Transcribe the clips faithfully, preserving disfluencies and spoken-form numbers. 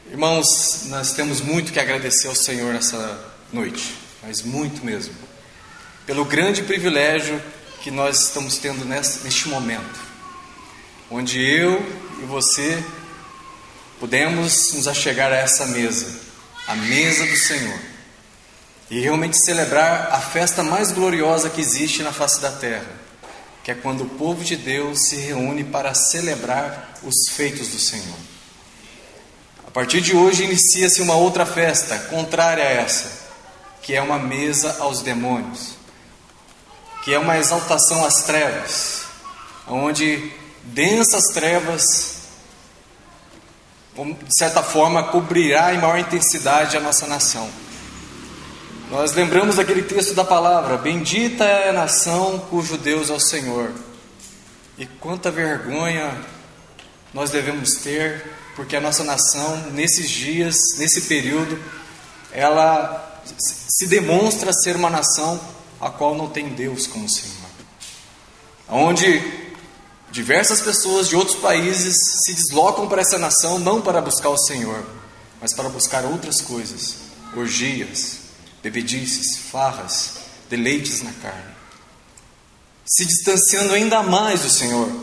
Irmãos, nós temos muito que agradecer ao Senhor nessa noite, mas muito mesmo, pelo grande privilégio que nós estamos tendo neste momento, onde eu e você podemos nos achegar a essa mesa, a mesa do Senhor, e realmente celebrar a festa mais gloriosa que existe na face da terra, que é quando o povo de Deus se reúne para celebrar os feitos do Senhor. A partir de hoje inicia-se uma outra festa, contrária a essa, que é uma mesa aos demônios, que é uma exaltação às trevas, onde densas trevas, de certa forma, cobrirá em maior intensidade a nossa nação. Nós lembramos daquele texto da palavra: bendita é a nação cujo Deus é o Senhor. E quanta vergonha nós devemos ter, porque a nossa nação, nesses dias, nesse período, ela se demonstra ser uma nação a qual não tem Deus como Senhor, onde diversas pessoas de outros países se deslocam para essa nação não para buscar o Senhor, mas para buscar outras coisas, orgias, bebedices, farras, deleites na carne, se distanciando ainda mais do Senhor.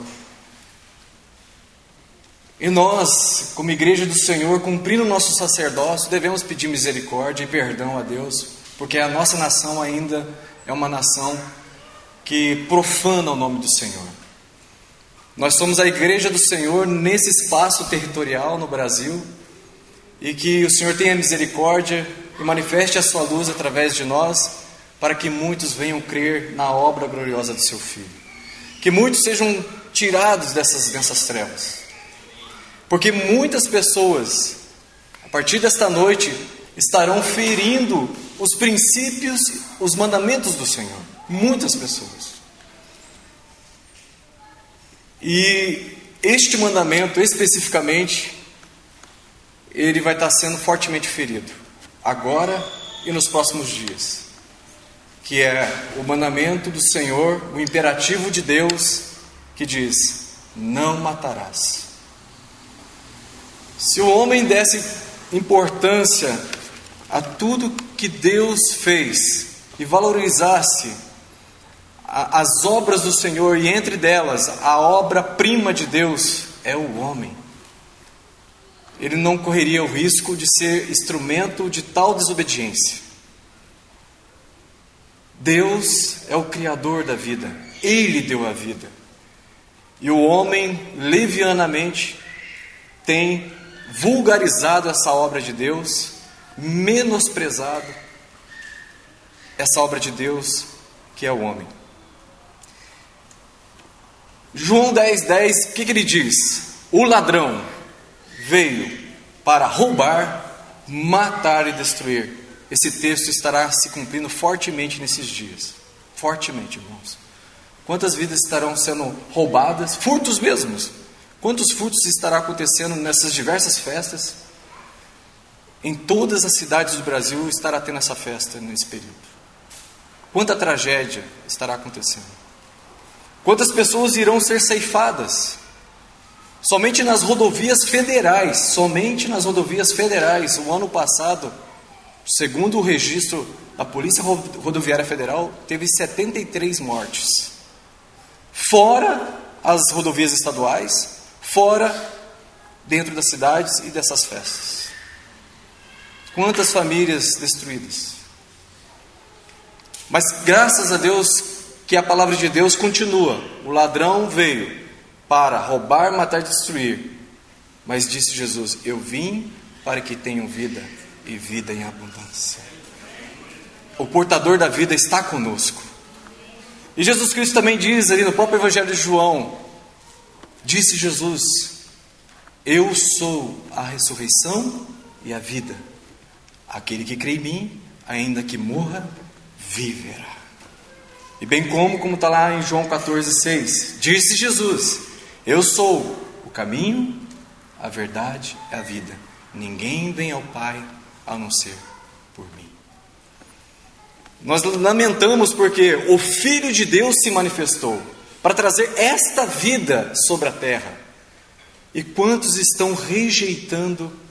E nós, como igreja do Senhor, cumprindo o nosso sacerdócio, devemos pedir misericórdia e perdão a Deus, porque a nossa nação ainda é uma nação que profana o nome do Senhor. Nós somos a igreja do Senhor nesse espaço territorial no Brasil, e que o Senhor tenha misericórdia e manifeste a sua luz através de nós, para que muitos venham crer na obra gloriosa do seu Filho, que muitos sejam tirados dessas, dessas trevas, porque muitas pessoas, a partir desta noite, estarão ferindo os princípios, os mandamentos do Senhor. Muitas pessoas. E este mandamento, especificamente, ele vai estar sendo fortemente ferido, agora e nos próximos dias, que é o mandamento do Senhor, o imperativo de Deus, que diz: não matarás. Se o homem desse importância a tudo que Deus fez e valorizasse a, as obras do Senhor, e entre delas a obra-prima de Deus é o homem, ele não correria o risco de ser instrumento de tal desobediência. Deus é o Criador da vida, Ele deu a vida, e o homem levianamente tem vulgarizado essa obra de Deus, menosprezado essa obra de Deus que é o homem. João dez, dez, o que, que ele diz? O ladrão veio para roubar, matar e destruir. Esse texto estará se cumprindo fortemente nesses dias, fortemente, irmãos. Quantas vidas estarão sendo roubadas, furtos mesmos? Quantos furtos estará acontecendo nessas diversas festas? Em todas as cidades do Brasil estará tendo essa festa nesse período. Quanta tragédia estará acontecendo? Quantas pessoas irão ser ceifadas? Somente nas rodovias federais, somente nas rodovias federais, o ano passado, segundo o registro da Polícia Rodoviária Federal, teve setenta e três mortes. Fora as rodovias estaduais, fora dentro das cidades e dessas festas. Quantas famílias destruídas. Mas graças a Deus que a palavra de Deus continua. O ladrão veio para roubar, matar e destruir. Mas disse Jesus: eu vim para que tenham vida e vida em abundância. O portador da vida está conosco. E Jesus Cristo também diz ali no próprio Evangelho de João, disse Jesus: eu sou a ressurreição e a vida. Aquele que crê em mim, ainda que morra, viverá. E bem como, como está lá em João quatorze, seis, disse Jesus: eu sou o caminho, a verdade e a vida. Ninguém vem ao Pai a não ser por mim. Nós lamentamos porque o Filho de Deus se manifestou para trazer esta vida sobre a terra. E quantos estão rejeitando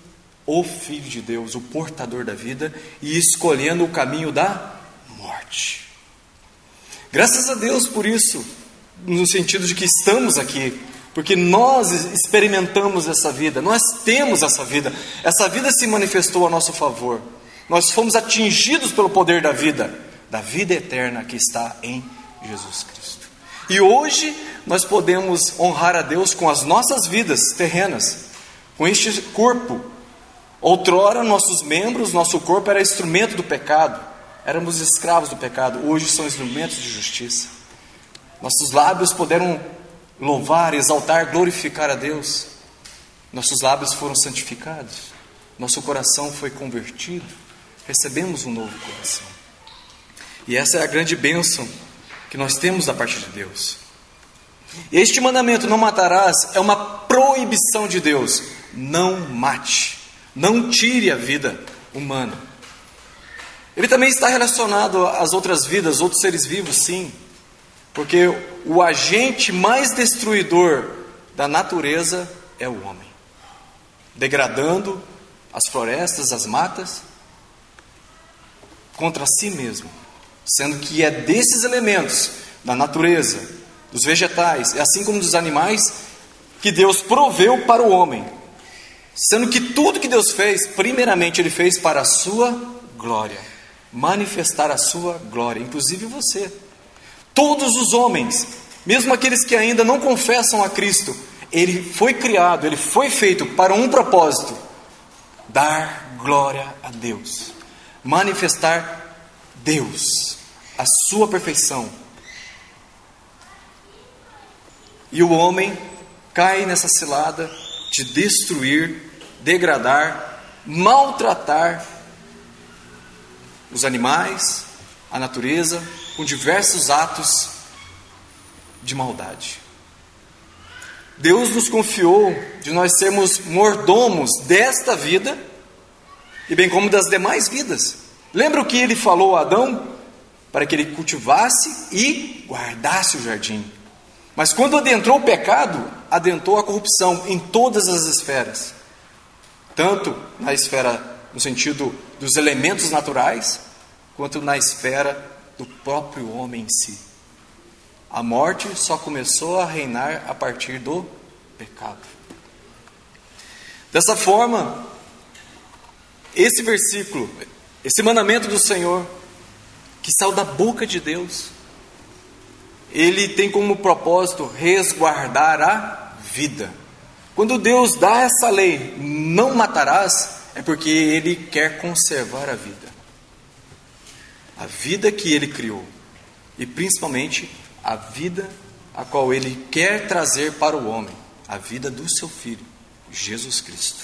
o Filho de Deus, o portador da vida, e escolhendo o caminho da morte. Graças a Deus por isso, no sentido de que estamos aqui, porque nós experimentamos essa vida, nós temos essa vida, essa vida se manifestou a nosso favor, nós fomos atingidos pelo poder da vida, da vida eterna que está em Jesus Cristo. E hoje nós podemos honrar a Deus com as nossas vidas terrenas, com este corpo. Outrora nossos membros, nosso corpo era instrumento do pecado, éramos escravos do pecado, hoje são instrumentos de justiça. Nossos lábios puderam louvar, exaltar, glorificar a Deus. Nossos lábios foram santificados, nosso coração foi convertido, recebemos um novo coração. E essa é a grande bênção que nós temos da parte de Deus. Este mandamento, não matarás, é uma proibição de Deus. Não mate, não tire a vida humana. Ele também está relacionado às outras vidas, outros seres vivos, sim. Porque o agente mais destruidor da natureza é o homem, degradando as florestas, as matas, contra si mesmo, sendo que é desses elementos da natureza, dos vegetais, assim como dos animais, que Deus proveu para o homem, sendo que tudo que Deus fez, primeiramente Ele fez para a sua glória, manifestar a sua glória, inclusive você. Todos os homens, mesmo aqueles que ainda não confessam a Cristo, Ele foi criado, Ele foi feito para um propósito: dar glória a Deus, manifestar Deus, a sua perfeição. E o homem cai nessa cilada de destruir, degradar, maltratar os animais, a natureza, com diversos atos de maldade. Deus nos confiou de nós sermos mordomos desta vida e bem como das demais vidas. Lembra o que Ele falou a Adão? Para que ele cultivasse e guardasse o jardim. Mas quando adentrou o pecado, adentrou a corrupção em todas as esferas. Tanto na esfera, no sentido dos elementos naturais, quanto na esfera do próprio homem em si. A morte só começou a reinar a partir do pecado. Dessa forma, esse versículo, esse mandamento do Senhor, que saiu da boca de Deus, ele tem como propósito resguardar a vida. Quando Deus dá essa lei, não matarás, é porque Ele quer conservar a vida. A vida que Ele criou. E principalmente a vida a qual Ele quer trazer para o homem. A vida do seu Filho, Jesus Cristo.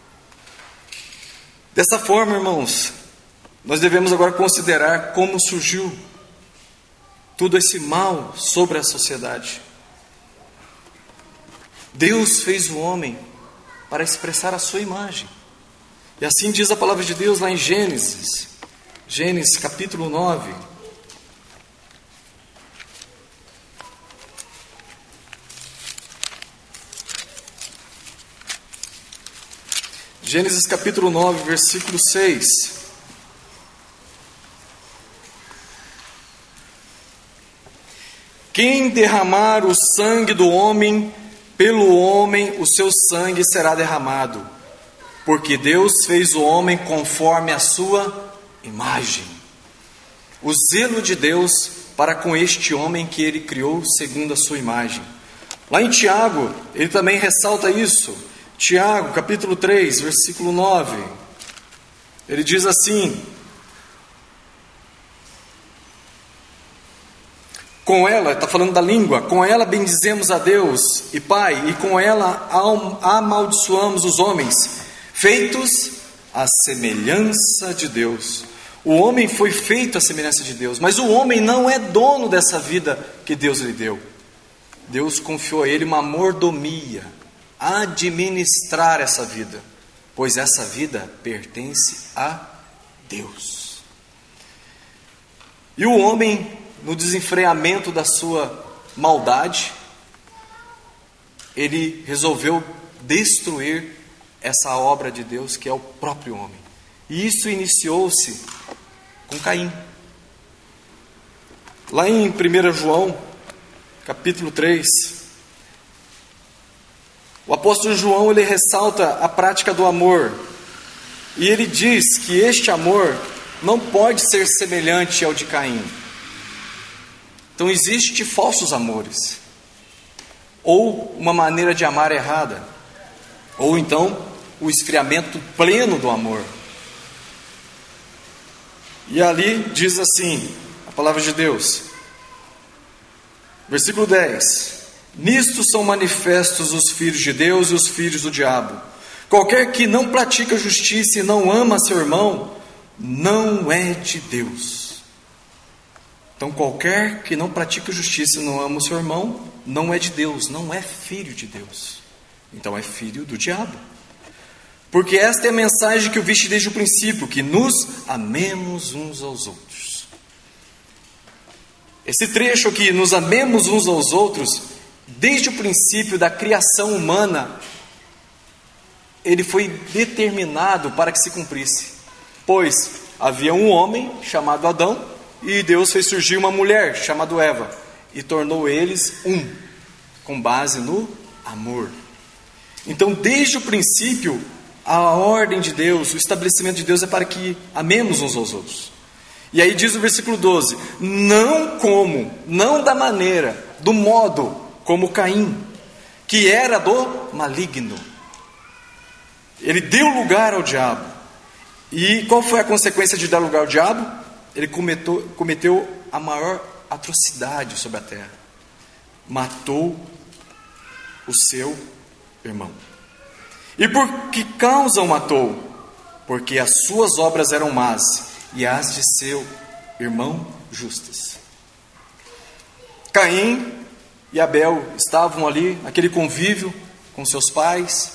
Dessa forma, irmãos, nós devemos agora considerar como surgiu todo esse mal sobre a sociedade. Deus fez o homem para expressar a sua imagem. E assim diz a palavra de Deus lá em Gênesis. Gênesis capítulo nove. Gênesis capítulo nove, versículo seis. Quem derramar o sangue do homem, pelo homem o seu sangue será derramado, porque Deus fez o homem conforme a sua imagem. O zelo de Deus para com este homem que Ele criou segundo a sua imagem. Lá em Tiago, ele também ressalta isso. Tiago, capítulo três, versículo nove. Ele diz assim: com ela, está falando da língua, com ela bendizemos a Deus e Pai, e com ela amaldiçoamos os homens, feitos à semelhança de Deus. O homem foi feito à semelhança de Deus, mas o homem não é dono dessa vida que Deus lhe deu. Deus confiou a ele uma mordomia, administrar essa vida, pois essa vida pertence a Deus. E o homem, no desenfreamento da sua maldade, ele resolveu destruir essa obra de Deus que é o próprio homem. E isso iniciou-se com Caim. Lá em primeiro João, capítulo três, o apóstolo João ele ressalta a prática do amor. E ele diz que este amor não pode ser semelhante ao de Caim. Então existem falsos amores, ou uma maneira de amar errada, ou então o esfriamento pleno do amor. E ali diz assim, a palavra de Deus, versículo dez: nisto são manifestos os filhos de Deus e os filhos do diabo. Qualquer que não pratica justiça e não ama seu irmão, não é de Deus. Então qualquer que não pratica justiça e não ama o seu irmão, não é de Deus, não é filho de Deus. Então é filho do diabo. Porque esta é a mensagem que eu viste desde o princípio, que nos amemos uns aos outros. Esse trecho aqui, nos amemos uns aos outros, desde o princípio da criação humana, ele foi determinado para que se cumprisse. Pois havia um homem chamado Adão, e Deus fez surgir uma mulher chamada Eva, e tornou eles um, com base no amor. Então, desde o princípio, a ordem de Deus, o estabelecimento de Deus é para que amemos uns aos outros. E aí diz o versículo doze: não como, não da maneira, do modo como Caim, que era do maligno. Ele deu lugar ao diabo. E qual foi a consequência de dar lugar ao diabo? Ele cometeu, cometeu a maior atrocidade sobre a terra. Matou o seu irmão. E por que causa o matou? Porque as suas obras eram más e as de seu irmão justas. Caim e Abel estavam ali, naquele convívio com seus pais,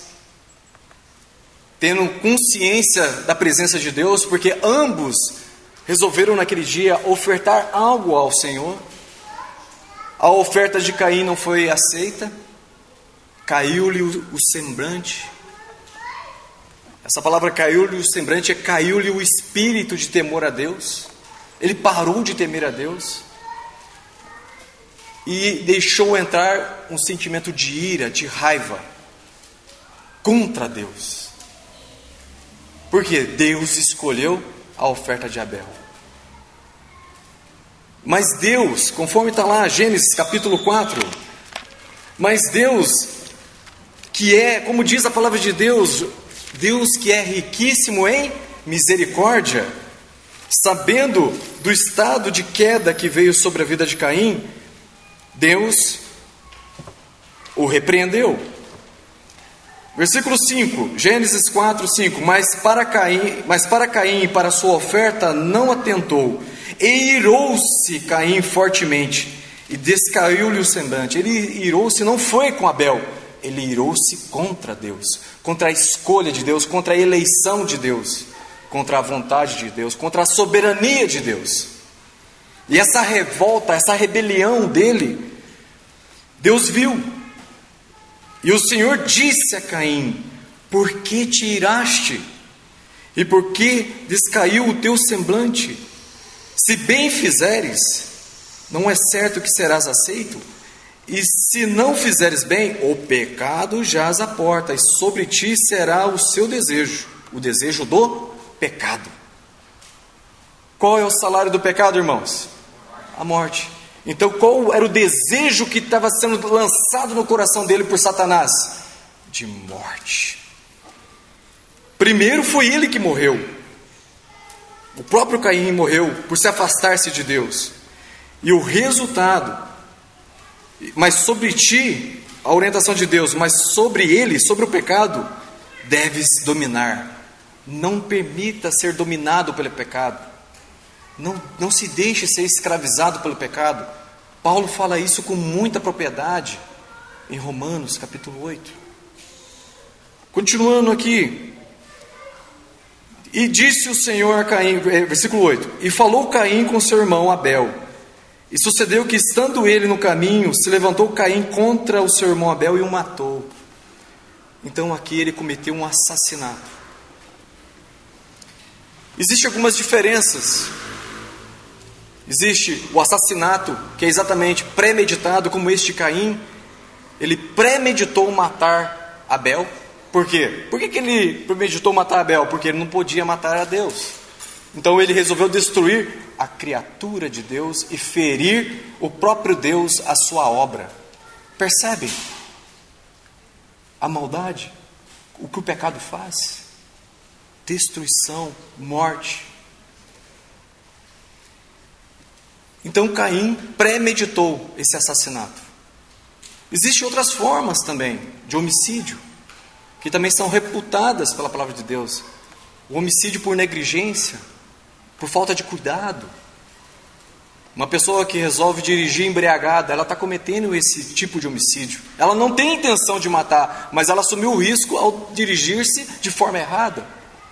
tendo consciência da presença de Deus, porque ambos resolveram naquele dia ofertar algo ao Senhor. A oferta de Caim não foi aceita, caiu-lhe o, o semblante. Essa palavra caiu-lhe o semblante é caiu-lhe o espírito de temor a Deus. Ele parou de temer a Deus e deixou entrar um sentimento de ira, de raiva contra Deus. Porque Deus escolheu a oferta de Abel. Mas Deus, conforme está lá Gênesis capítulo quatro, mas Deus, que é, como diz a palavra de Deus, Deus que é riquíssimo em misericórdia, sabendo do estado de queda que veio sobre a vida de Caim, Deus o repreendeu. Versículo cinco, Gênesis quatro, cinco. Mas para Caim, mas para Caim e para sua oferta não atentou, e irou-se Caim fortemente, e descaiu-lhe o semblante. Ele irou-se, não foi com Abel, ele irou-se contra Deus, contra a escolha de Deus, contra a eleição de Deus, contra a vontade de Deus, contra a soberania de Deus. E essa revolta, essa rebelião dele, Deus viu. E o Senhor disse a Caim: por que te iraste? E por que descaiu o teu semblante? Se bem fizeres, não é certo que serás aceito? E se não fizeres bem, o pecado jaz à porta, e sobre ti será o seu desejo, o desejo do pecado. Qual é o salário do pecado, irmãos? A morte. Então qual era o desejo que estava sendo lançado no coração dele por Satanás? De morte. Primeiro foi ele que morreu. O próprio Caim morreu por se afastar-se de Deus. E o resultado, mas sobre ti, a orientação de Deus, mas sobre ele, sobre o pecado, deves dominar. Não permita ser dominado pelo pecado. Não, não se deixe ser escravizado pelo pecado. Paulo fala isso com muita propriedade em Romanos capítulo oito. Continuando aqui. E disse o Senhor a Caim, versículo oito: e falou Caim com seu irmão Abel. E sucedeu que, estando ele no caminho, se levantou Caim contra o seu irmão Abel e o matou. Então aqui ele cometeu um assassinato. Existem algumas diferenças. Existe o assassinato, que é exatamente premeditado, como este Caim. Ele premeditou matar Abel. Por quê? Por que que ele premeditou matar Abel? Porque ele não podia matar a Deus. Então ele resolveu destruir a criatura de Deus e ferir o próprio Deus, a sua obra. Percebem a maldade? O que o pecado faz? Destruição, morte. Então Caim premeditou esse assassinato. Existem outras formas também de homicídio, que também são reputadas pela palavra de Deus. O homicídio por negligência, por falta de cuidado. Uma pessoa que resolve dirigir embriagada, ela está cometendo esse tipo de homicídio. Ela não tem intenção de matar, mas ela assumiu o risco ao dirigir-se de forma errada.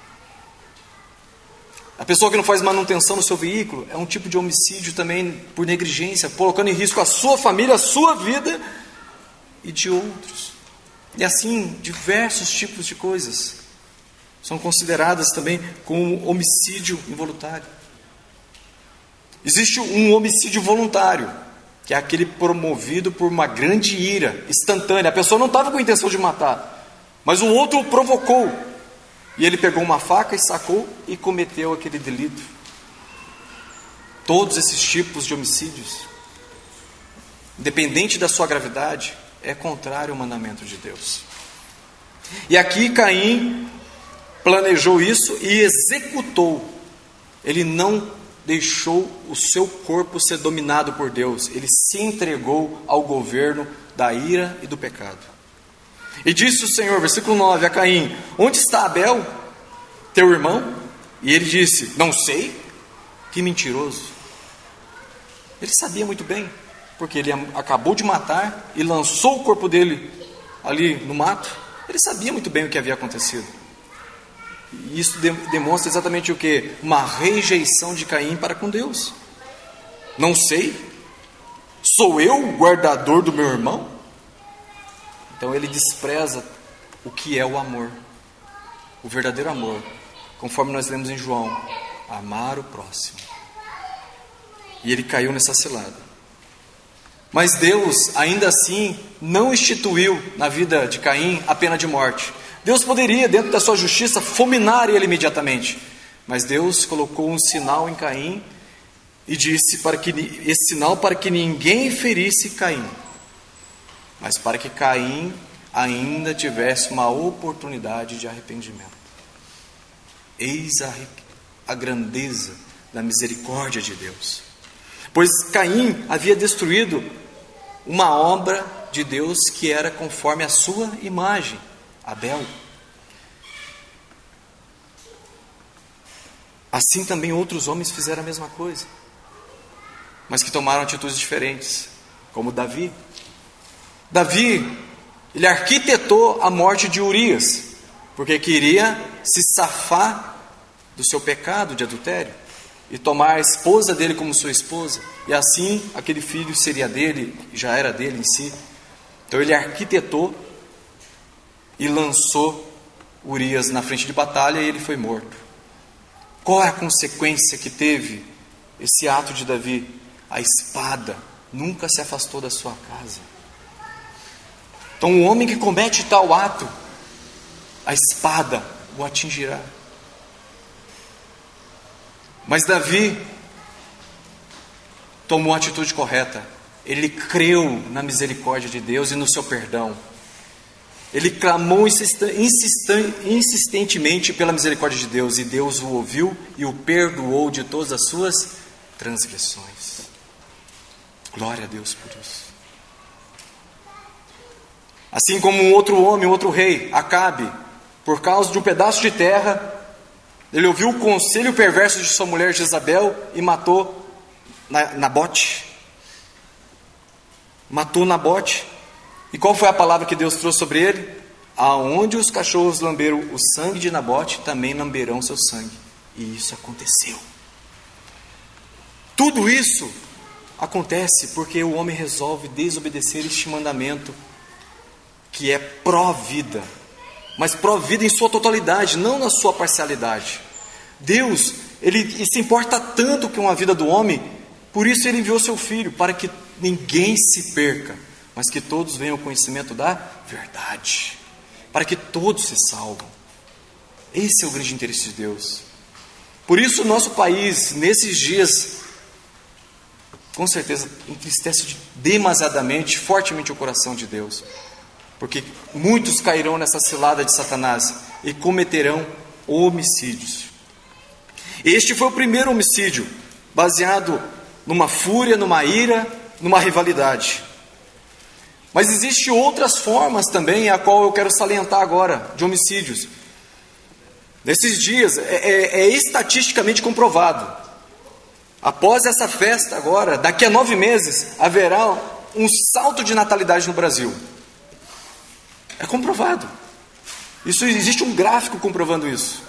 A pessoa que não faz manutenção no seu veículo é um tipo de homicídio também por negligência, colocando em risco a sua família, a sua vida e de outros. E assim, diversos tipos de coisas são consideradas também como homicídio involuntário. Existe um homicídio voluntário, que é aquele promovido por uma grande ira instantânea. A pessoa não estava com a intenção de matar, mas o outro o provocou. E ele pegou uma faca e sacou e cometeu aquele delito. Todos esses tipos de homicídios, independente da sua gravidade, é contrário ao mandamento de Deus. E aqui Caim planejou isso e executou. Ele não deixou o seu corpo ser dominado por Deus. Ele se entregou ao governo da ira e do pecado. E disse o Senhor, versículo nove, a Caim: onde está Abel, teu irmão? E ele disse: não sei. Que mentiroso. Ele sabia muito bem, porque ele acabou de matar e lançou o corpo dele ali no mato. Ele sabia muito bem o que havia acontecido. E isso demonstra exatamente o que? Uma rejeição de Caim para com Deus. Não sei. Sou eu o guardador do meu irmão? Então ele despreza o que é o amor, o verdadeiro amor, conforme nós lemos em João: amar o próximo. E ele caiu nessa cilada. Mas Deus, ainda assim, não instituiu na vida de Caim a pena de morte. Deus poderia, dentro da sua justiça, fulminar ele imediatamente. Mas Deus colocou um sinal em Caim e disse para que esse sinal para que ninguém ferisse Caim, mas para que Caim ainda tivesse uma oportunidade de arrependimento. Eis a, a grandeza da misericórdia de Deus. Pois Caim havia destruído uma obra de Deus que era conforme a sua imagem, Abel. Assim também outros homens fizeram a mesma coisa, mas que tomaram atitudes diferentes, como Davi. Davi, ele arquitetou a morte de Urias, porque queria se safar do seu pecado de adultério e tomar a esposa dele como sua esposa, e assim aquele filho seria dele, já era dele em si. Então ele arquitetou e lançou Urias na frente de batalha e ele foi morto. Qual é a consequência que teve esse ato de Davi? A espada nunca se afastou da sua casa. Então o homem que comete tal ato, a espada o atingirá. Mas Davi tomou a atitude correta. Ele creu na misericórdia de Deus e no seu perdão. Ele clamou insistentemente pela misericórdia de Deus, e Deus o ouviu e o perdoou de todas as suas transgressões. Glória a Deus por isso. Assim como um outro homem, um outro rei, Acabe, por causa de um pedaço de terra, ele ouviu o conselho perverso de sua mulher Jezabel e matou Nabote. Matou Nabote. E qual foi a palavra que Deus trouxe sobre ele? Aonde os cachorros lamberam o sangue de Nabote, também lamberão seu sangue. E isso aconteceu. Tudo isso acontece porque o homem resolve desobedecer este mandamento, que é pró-vida, mas pró-vida em sua totalidade, não na sua parcialidade. Deus, Ele se importa tanto com a vida do homem, por isso Ele enviou seu Filho, para que ninguém se perca, mas que todos venham ao conhecimento da verdade, para que todos se salvam. Esse é o grande interesse de Deus. Por isso o nosso país, nesses dias, com certeza entristece demasiadamente, fortemente o coração de Deus, porque muitos cairão nessa cilada de Satanás e cometerão homicídios. Este foi o primeiro homicídio, baseado numa fúria, numa ira, numa rivalidade. Mas existem outras formas também, a qual eu quero salientar agora, de homicídios. Nesses dias, é, é, é estatisticamente comprovado. Após essa festa agora, daqui a nove meses, haverá um salto de natalidade no Brasil. É comprovado. Isso, existe um gráfico comprovando isso.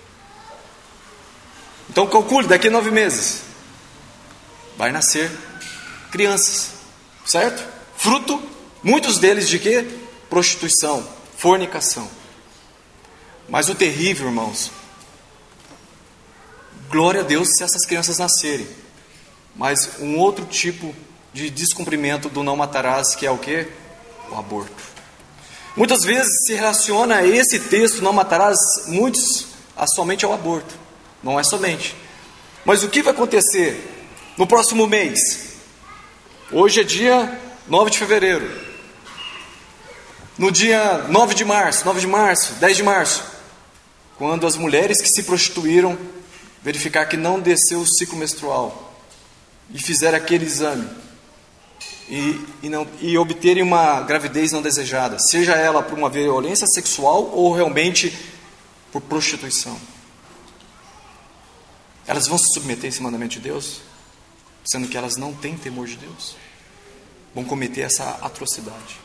Então calcule, daqui a nove meses, vai nascer crianças, certo? Fruto, muitos deles de quê? Prostituição, fornicação. Mas o terrível, irmãos, glória a Deus se essas crianças nascerem, mas um outro tipo de descumprimento do não matarás, que é o quê? O aborto. Muitas vezes se relaciona esse texto, não matarás, muitos a somente ao aborto. Não é somente. Mas o que vai acontecer no próximo mês? Hoje é dia nove de fevereiro. No dia nove de março, nove de março, dez de março, quando as mulheres que se prostituíram verificar que não desceu o ciclo menstrual e fizeram aquele exame e, e, não, e obterem uma gravidez não desejada, seja ela por uma violência sexual ou realmente por prostituição, elas vão se submeter a esse mandamento de Deus, sendo que elas não têm temor de Deus, vão cometer essa atrocidade.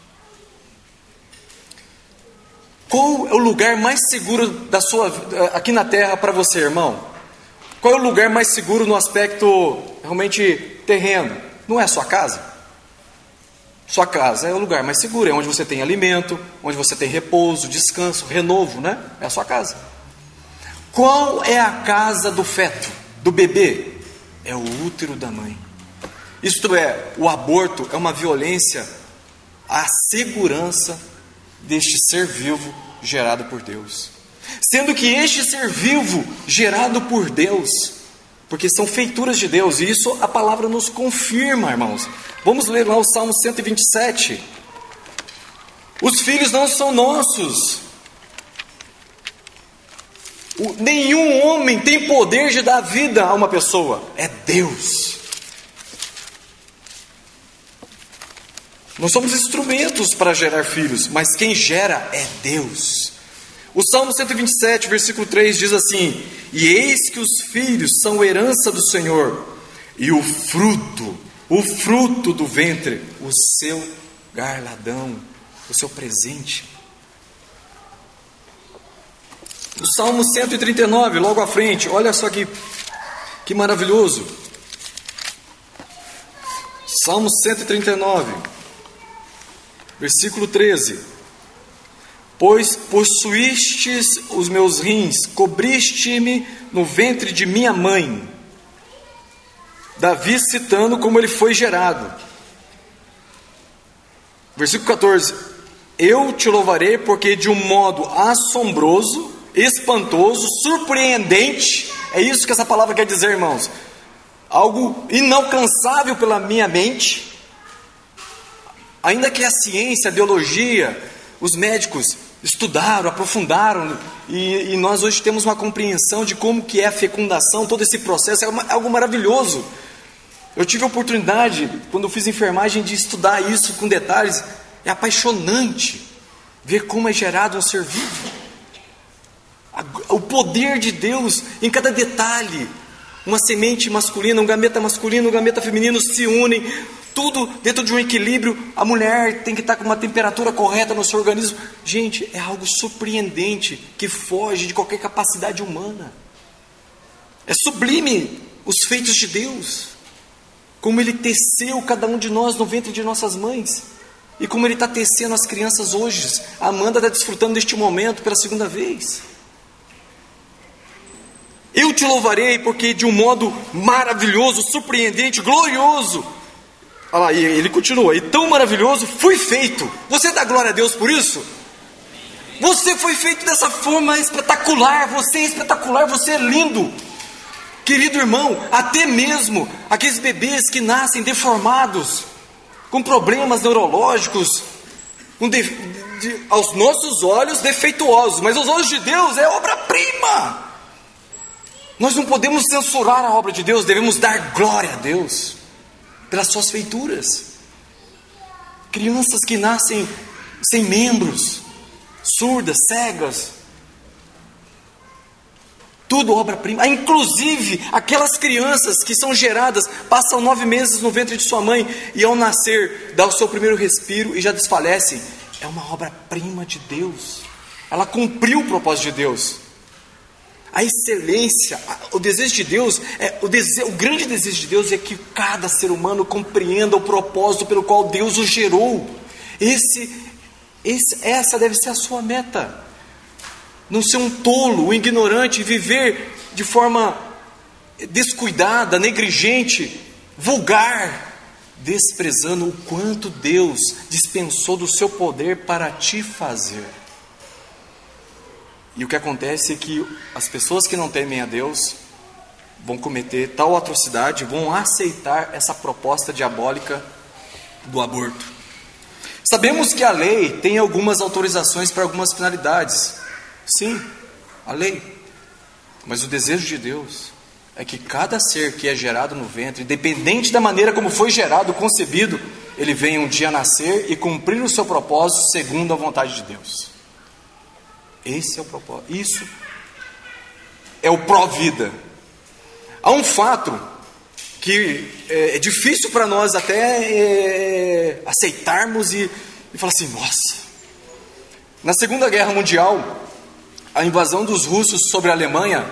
Qual é o lugar mais seguro da sua aqui na terra para você, irmão? Qual é o lugar mais seguro no aspecto realmente terreno? Não é a sua casa? Sua casa é o lugar mais seguro, é onde você tem alimento, onde você tem repouso, descanso, renovo, né? É a sua casa. Qual é a casa do feto, do bebê? É o útero da mãe. Isto é, o aborto é uma violência à segurança deste ser vivo gerado por Deus. Sendo que este ser vivo gerado por Deus, porque são feituras de Deus, e isso a palavra nos confirma, irmãos. Vamos ler lá o Salmo cento e vinte e sete. Os filhos não são nossos. O, nenhum homem tem poder de dar vida a uma pessoa. É Deus. Nós somos instrumentos para gerar filhos, mas quem gera é Deus. O Salmo cento e vinte e sete, versículo três diz assim: e eis que os filhos são herança do Senhor, e o fruto, o fruto do ventre, o seu galardão, o seu presente. O Salmo cento e trinta e nove, logo à frente, olha só que, que maravilhoso. Salmo cento e trinta e nove, versículo treze: pois possuístes os meus rins, cobriste-me no ventre de minha mãe. Davi citando como ele foi gerado. Versículo catorze: eu te louvarei porque de um modo assombroso, espantoso, surpreendente, é isso que essa palavra quer dizer, irmãos, algo inalcançável pela minha mente. Ainda que a ciência, a biologia, os médicos estudaram, aprofundaram, e, e nós hoje temos uma compreensão de como que é a fecundação, todo esse processo, é uma, algo maravilhoso. Eu tive a oportunidade, quando eu fiz enfermagem, de estudar isso com detalhes. É apaixonante ver como é gerado um ser vivo. O poder de Deus em cada detalhe. Uma semente masculina, um gameta masculino, um gameta feminino se unem, tudo dentro de um equilíbrio. A mulher tem que estar com uma temperatura correta no seu organismo. Gente, é algo surpreendente, que foge de qualquer capacidade humana. É sublime os feitos de Deus, como Ele teceu cada um de nós no ventre de nossas mães. E como Ele está tecendo as crianças hoje. A Amanda está desfrutando deste momento pela segunda vez. Eu te louvarei porque de um modo maravilhoso, surpreendente, glorioso. Olha lá, e ele continua, e tão maravilhoso fui feito. Você dá glória a Deus por isso? Você foi feito dessa forma espetacular, você é espetacular, você é lindo. Querido irmão, até mesmo aqueles bebês que nascem deformados, com problemas neurológicos, com de, de, aos nossos olhos defeituosos, mas aos olhos de Deus é obra-prima. Nós não podemos censurar a obra de Deus, devemos dar glória a Deus pelas suas feituras. Crianças que nascem sem membros, surdas, cegas, tudo obra-prima. Inclusive aquelas crianças que são geradas, passam nove meses no ventre de sua mãe e ao nascer dá o seu primeiro respiro e já desfalecem. É uma obra-prima de Deus. Ela cumpriu o propósito de Deus. A excelência, o desejo de Deus, é, o, desejo, o grande desejo de Deus é que cada ser humano compreenda o propósito pelo qual Deus o gerou. Esse, esse, essa deve ser a sua meta. Não ser um tolo, um ignorante, viver de forma descuidada, negligente, vulgar, desprezando o quanto Deus dispensou do seu poder para te fazer. E o que acontece é que as pessoas que não temem a Deus vão cometer tal atrocidade, vão aceitar essa proposta diabólica do aborto. Sabemos que a lei tem algumas autorizações para algumas finalidades. Sim, a lei. Mas o desejo de Deus é que cada ser que é gerado no ventre, independente da maneira como foi gerado, concebido, ele venha um dia nascer e cumprir o seu propósito segundo a vontade de Deus. Esse é o propósito. Isso é o pró-vida. Há um fato que é, é difícil para nós até é, aceitarmos e, e falar assim, nossa. Na Segunda Guerra Mundial, a invasão dos russos sobre a Alemanha,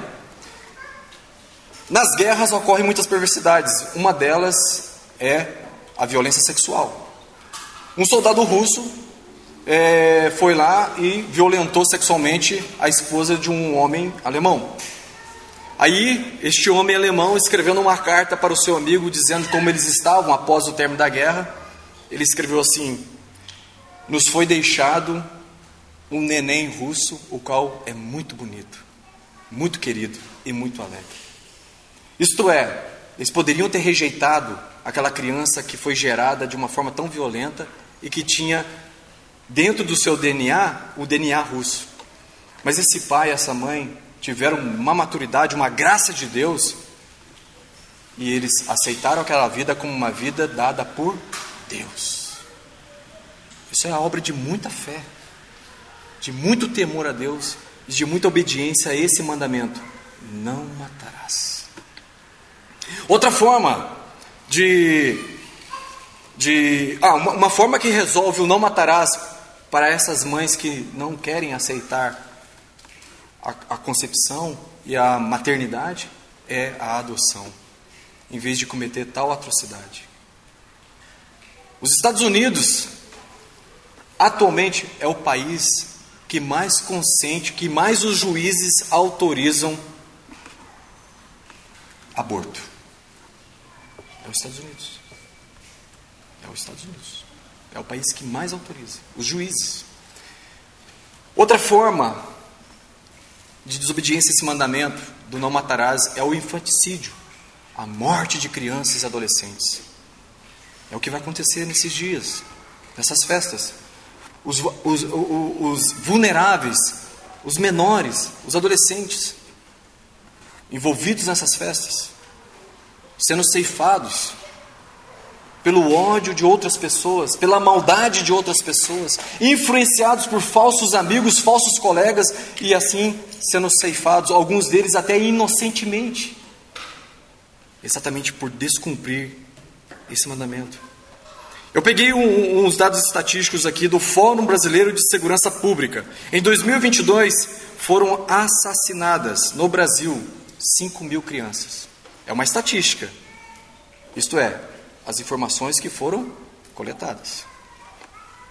nas guerras ocorrem muitas perversidades. Uma delas é a violência sexual. Um soldado russo É, foi lá e violentou sexualmente a esposa de um homem alemão. Aí este homem alemão, escrevendo uma carta para o seu amigo dizendo como eles estavam após o término da guerra, ele escreveu assim: nos foi deixado um neném russo, o qual é muito bonito, muito querido e muito alegre. Isto é, eles poderiam ter rejeitado aquela criança que foi gerada de uma forma tão violenta e que tinha dentro do seu D N A, o D N A russo. Mas esse pai e essa mãe tiveram uma maturidade, uma graça de Deus, e eles aceitaram aquela vida como uma vida dada por Deus. Isso é a obra de muita fé, de muito temor a Deus e de muita obediência a esse mandamento: não matarás. Outra forma de, de ah, uma, uma forma que resolve o não matarás para essas mães que não querem aceitar a, a concepção e a maternidade é a adoção, em vez de cometer tal atrocidade. Os Estados Unidos atualmente é o país que mais consente, que mais os juízes autorizam aborto. É os Estados Unidos. É os Estados Unidos. É o país que mais autoriza, os juízes. Outra forma de desobediência a esse mandamento do não matarás é o infanticídio, a morte de crianças e adolescentes. É o que vai acontecer nesses dias, nessas festas. Os, os, os, os vulneráveis, os menores, os adolescentes, envolvidos nessas festas, sendo ceifados pelo ódio de outras pessoas, pela maldade de outras pessoas, influenciados por falsos amigos, falsos colegas, e assim sendo ceifados, alguns deles até inocentemente, exatamente por descumprir esse mandamento. Eu peguei um, uns dados estatísticos aqui do Fórum Brasileiro de Segurança Pública. Em dois mil e vinte e dois, foram assassinadas no Brasil cinco mil crianças. É uma estatística, isto é, as informações que foram coletadas.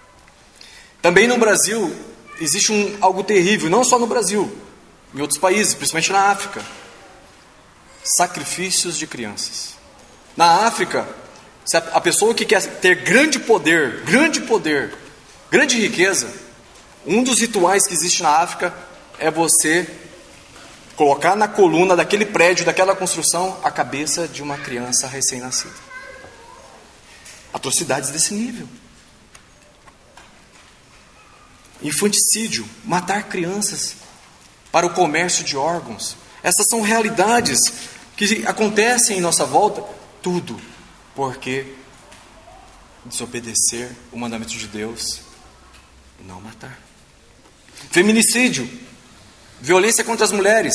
Também no Brasil existe um, algo terrível, não só no Brasil, em outros países, principalmente na África. Sacrifícios de crianças. Na África, se a, a pessoa que quer ter grande poder, grande poder, grande riqueza, um dos rituais que existe na África é você colocar na coluna daquele prédio, daquela construção, a cabeça de uma criança recém-nascida. Atrocidades desse nível. Infanticídio, matar crianças para o comércio de órgãos. Essas são realidades que acontecem em nossa volta, tudo porque desobedecer o mandamento de Deus e não matar. Feminicídio, violência contra as mulheres.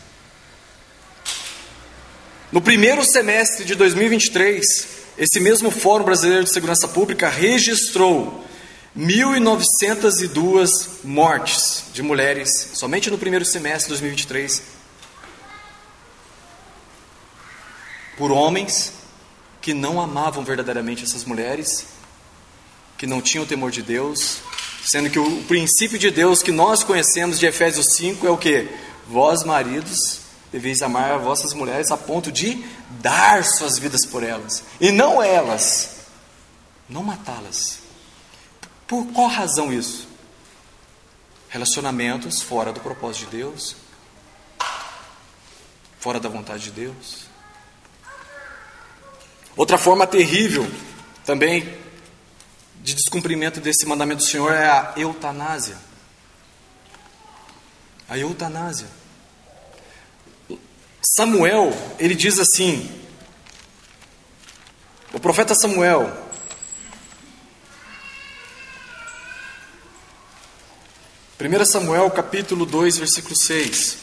No primeiro semestre de dois mil e vinte e três, esse mesmo Fórum Brasileiro de Segurança Pública registrou mil novecentas e duas mortes de mulheres, somente no primeiro semestre de dois mil e vinte e três, por homens que não amavam verdadeiramente essas mulheres, que não tinham o temor de Deus, sendo que o princípio de Deus que nós conhecemos de Efésios cinco é o quê? Vós, maridos, deveis amar vossas mulheres a ponto de dar suas vidas por elas, e não elas, não matá-las. Por qual razão isso? Relacionamentos fora do propósito de Deus, fora da vontade de Deus. Outra forma terrível também de descumprimento desse mandamento do Senhor é a eutanásia. A eutanásia. Samuel, ele diz assim, o profeta Samuel, primeiro Samuel capítulo dois, versículo seis.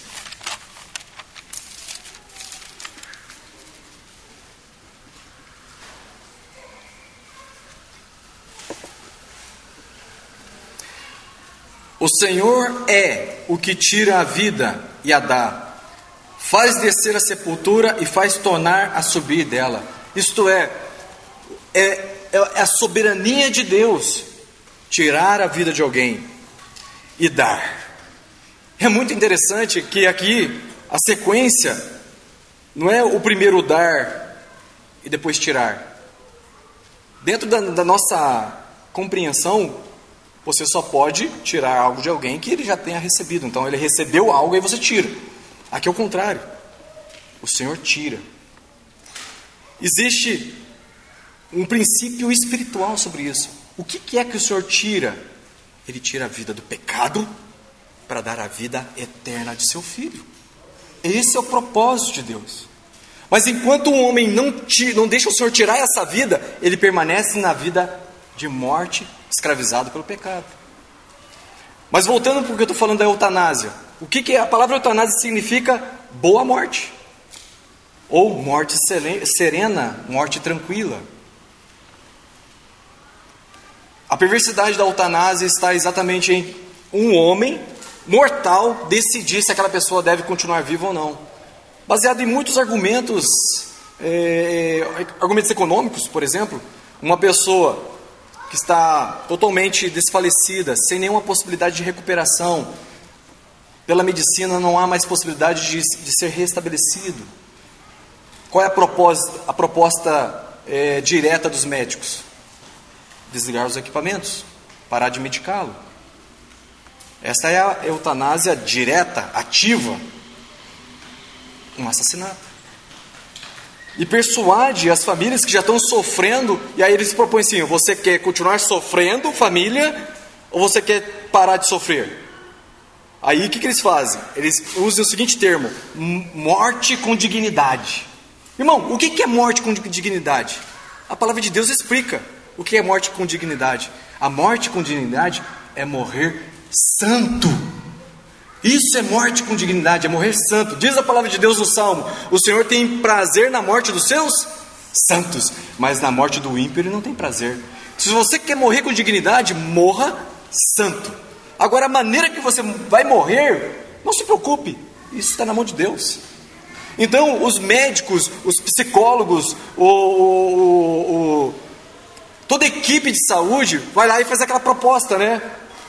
O Senhor é o que tira a vida e a dá, faz descer a sepultura e faz tornar a subir dela. Isto é, é, é a soberania de Deus tirar a vida de alguém e dar. É muito interessante que aqui a sequência não é o primeiro dar e depois tirar. Dentro da, da nossa compreensão, você só pode tirar algo de alguém que ele já tenha recebido. Então ele recebeu algo e você tira. Aqui é o contrário. O Senhor tira. Existe um princípio espiritual sobre isso. O que, que é que o Senhor tira? Ele tira a vida do pecado para dar a vida eterna de seu filho. Esse é o propósito de Deus. Mas enquanto o homem não, tira, não deixa o Senhor tirar essa vida, ele permanece na vida de morte, escravizado pelo pecado. Mas voltando para o que eu estou falando da eutanásia. O que, que é? A palavra eutanásia significa boa morte. Ou morte serena, morte tranquila. A perversidade da eutanásia está exatamente em um homem mortal decidir se aquela pessoa deve continuar viva ou não. Baseado em muitos argumentos, é, argumentos econômicos, por exemplo, uma pessoa que está totalmente desfalecida, sem nenhuma possibilidade de recuperação, pela medicina não há mais possibilidade de, de ser restabelecido. Qual é a proposta, a proposta é, direta dos médicos? Desligar os equipamentos, parar de medicá-lo. Essa é a eutanásia direta, ativa, um assassinato. E persuade as famílias que já estão sofrendo, e aí eles propõem assim: você quer continuar sofrendo, família, ou você quer parar de sofrer? Aí o que, que eles fazem? Eles usam o seguinte termo: morte com dignidade. Irmão, o que, que é morte com dignidade? A palavra de Deus explica o que é morte com dignidade. A morte com dignidade é morrer santo. Isso é morte com dignidade, é morrer santo. Diz a palavra de Deus no Salmo: o Senhor tem prazer na morte dos seus santos, mas na morte do ímpio Ele não tem prazer. Se você quer morrer com dignidade, morra santo. Agora, a maneira que você vai morrer, não se preocupe, isso está na mão de Deus. Então, os médicos, os psicólogos, o, o, o, toda a equipe de saúde vai lá e faz aquela proposta, né?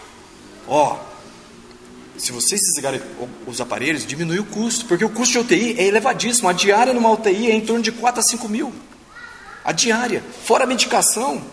ó, se vocês desligarem os aparelhos, diminui o custo, porque o custo de U T I é elevadíssimo. A diária numa U T I é em torno de quatro a cinco mil. A diária, fora a medicação,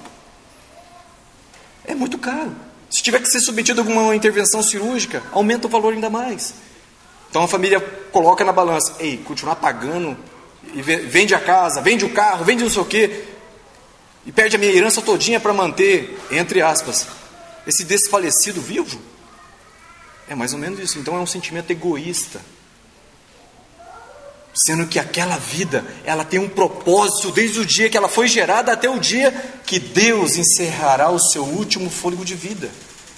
é muito caro. Se tiver que ser submetido a alguma intervenção cirúrgica, aumenta o valor ainda mais. Então a família coloca na balança, ei, continuar pagando, e vende a casa, vende o carro, vende não sei o quê, e perde a minha herança todinha para manter, entre aspas, esse desfalecido vivo. É mais ou menos isso. Então é um sentimento egoísta. Sendo que aquela vida, ela tem um propósito desde o dia que ela foi gerada até o dia que Deus encerrará o seu último fôlego de vida.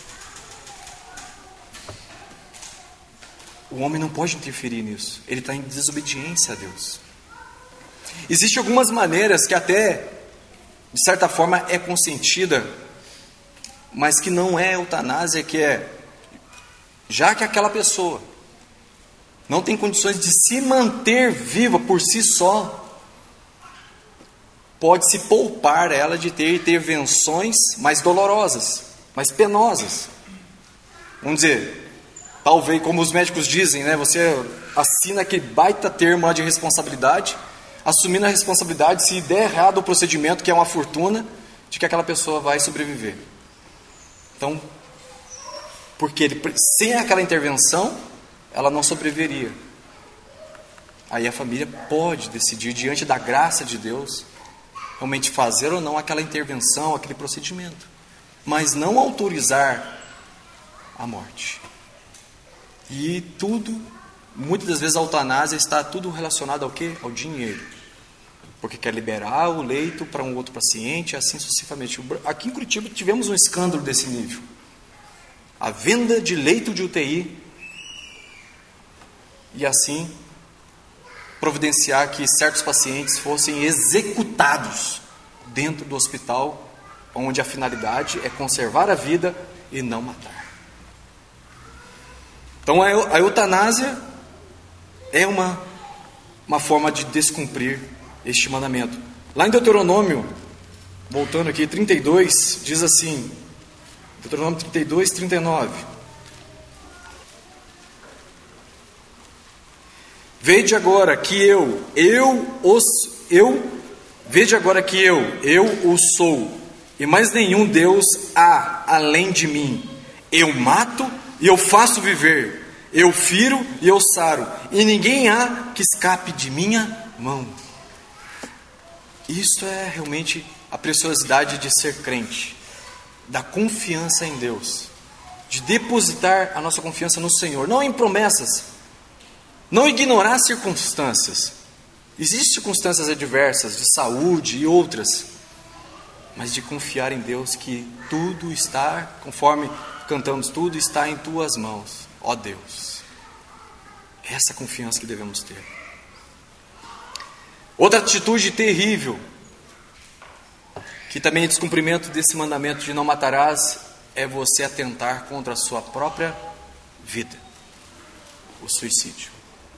O homem não pode interferir nisso. Ele está em desobediência a Deus. Existem algumas maneiras que até, de certa forma, é consentida, mas que não é eutanásia, que é, já que aquela pessoa não tem condições de se manter viva por si só, pode-se poupar ela de ter intervenções mais dolorosas, mais penosas. Vamos dizer, talvez, como os médicos dizem, né, você assina aquele baita termo de responsabilidade, assumindo a responsabilidade, se der errado o procedimento, que é uma fortuna, de que aquela pessoa vai sobreviver. Então, porque ele, sem aquela intervenção, ela não sobreviveria. Aí a família pode decidir, diante da graça de Deus, realmente fazer ou não aquela intervenção, aquele procedimento, mas não autorizar a morte. E tudo, muitas das vezes a eutanásia está tudo relacionado ao quê? Ao dinheiro. Porque quer liberar o leito para um outro paciente, assim sucessivamente. Aqui em Curitiba tivemos um escândalo desse nível. A venda de leito de U T I, e assim providenciar que certos pacientes fossem executados dentro do hospital, onde a finalidade é conservar a vida e não matar. Então a eutanásia é uma, uma forma de descumprir este mandamento. Lá em Deuteronômio, voltando aqui, trinta e dois, diz assim, Deuteronômio trinta e dois, trinta e nove. Vede agora que eu, eu os, eu, vede agora que eu, eu o sou, e mais nenhum Deus há além de mim. Eu mato e eu faço viver, eu firo e eu saro, e ninguém há que escape de minha mão. Isso é realmente a preciosidade de ser crente, da confiança em Deus, de depositar a nossa confiança no Senhor, não em promessas, não ignorar circunstâncias. Existem circunstâncias adversas, de saúde e outras, mas de confiar em Deus que tudo está, conforme cantamos, tudo está em tuas mãos, ó Deus. Essa confiança que devemos ter. Outra atitude terrível, que também é descumprimento desse mandamento de não matarás, é você atentar contra a sua própria vida, o suicídio.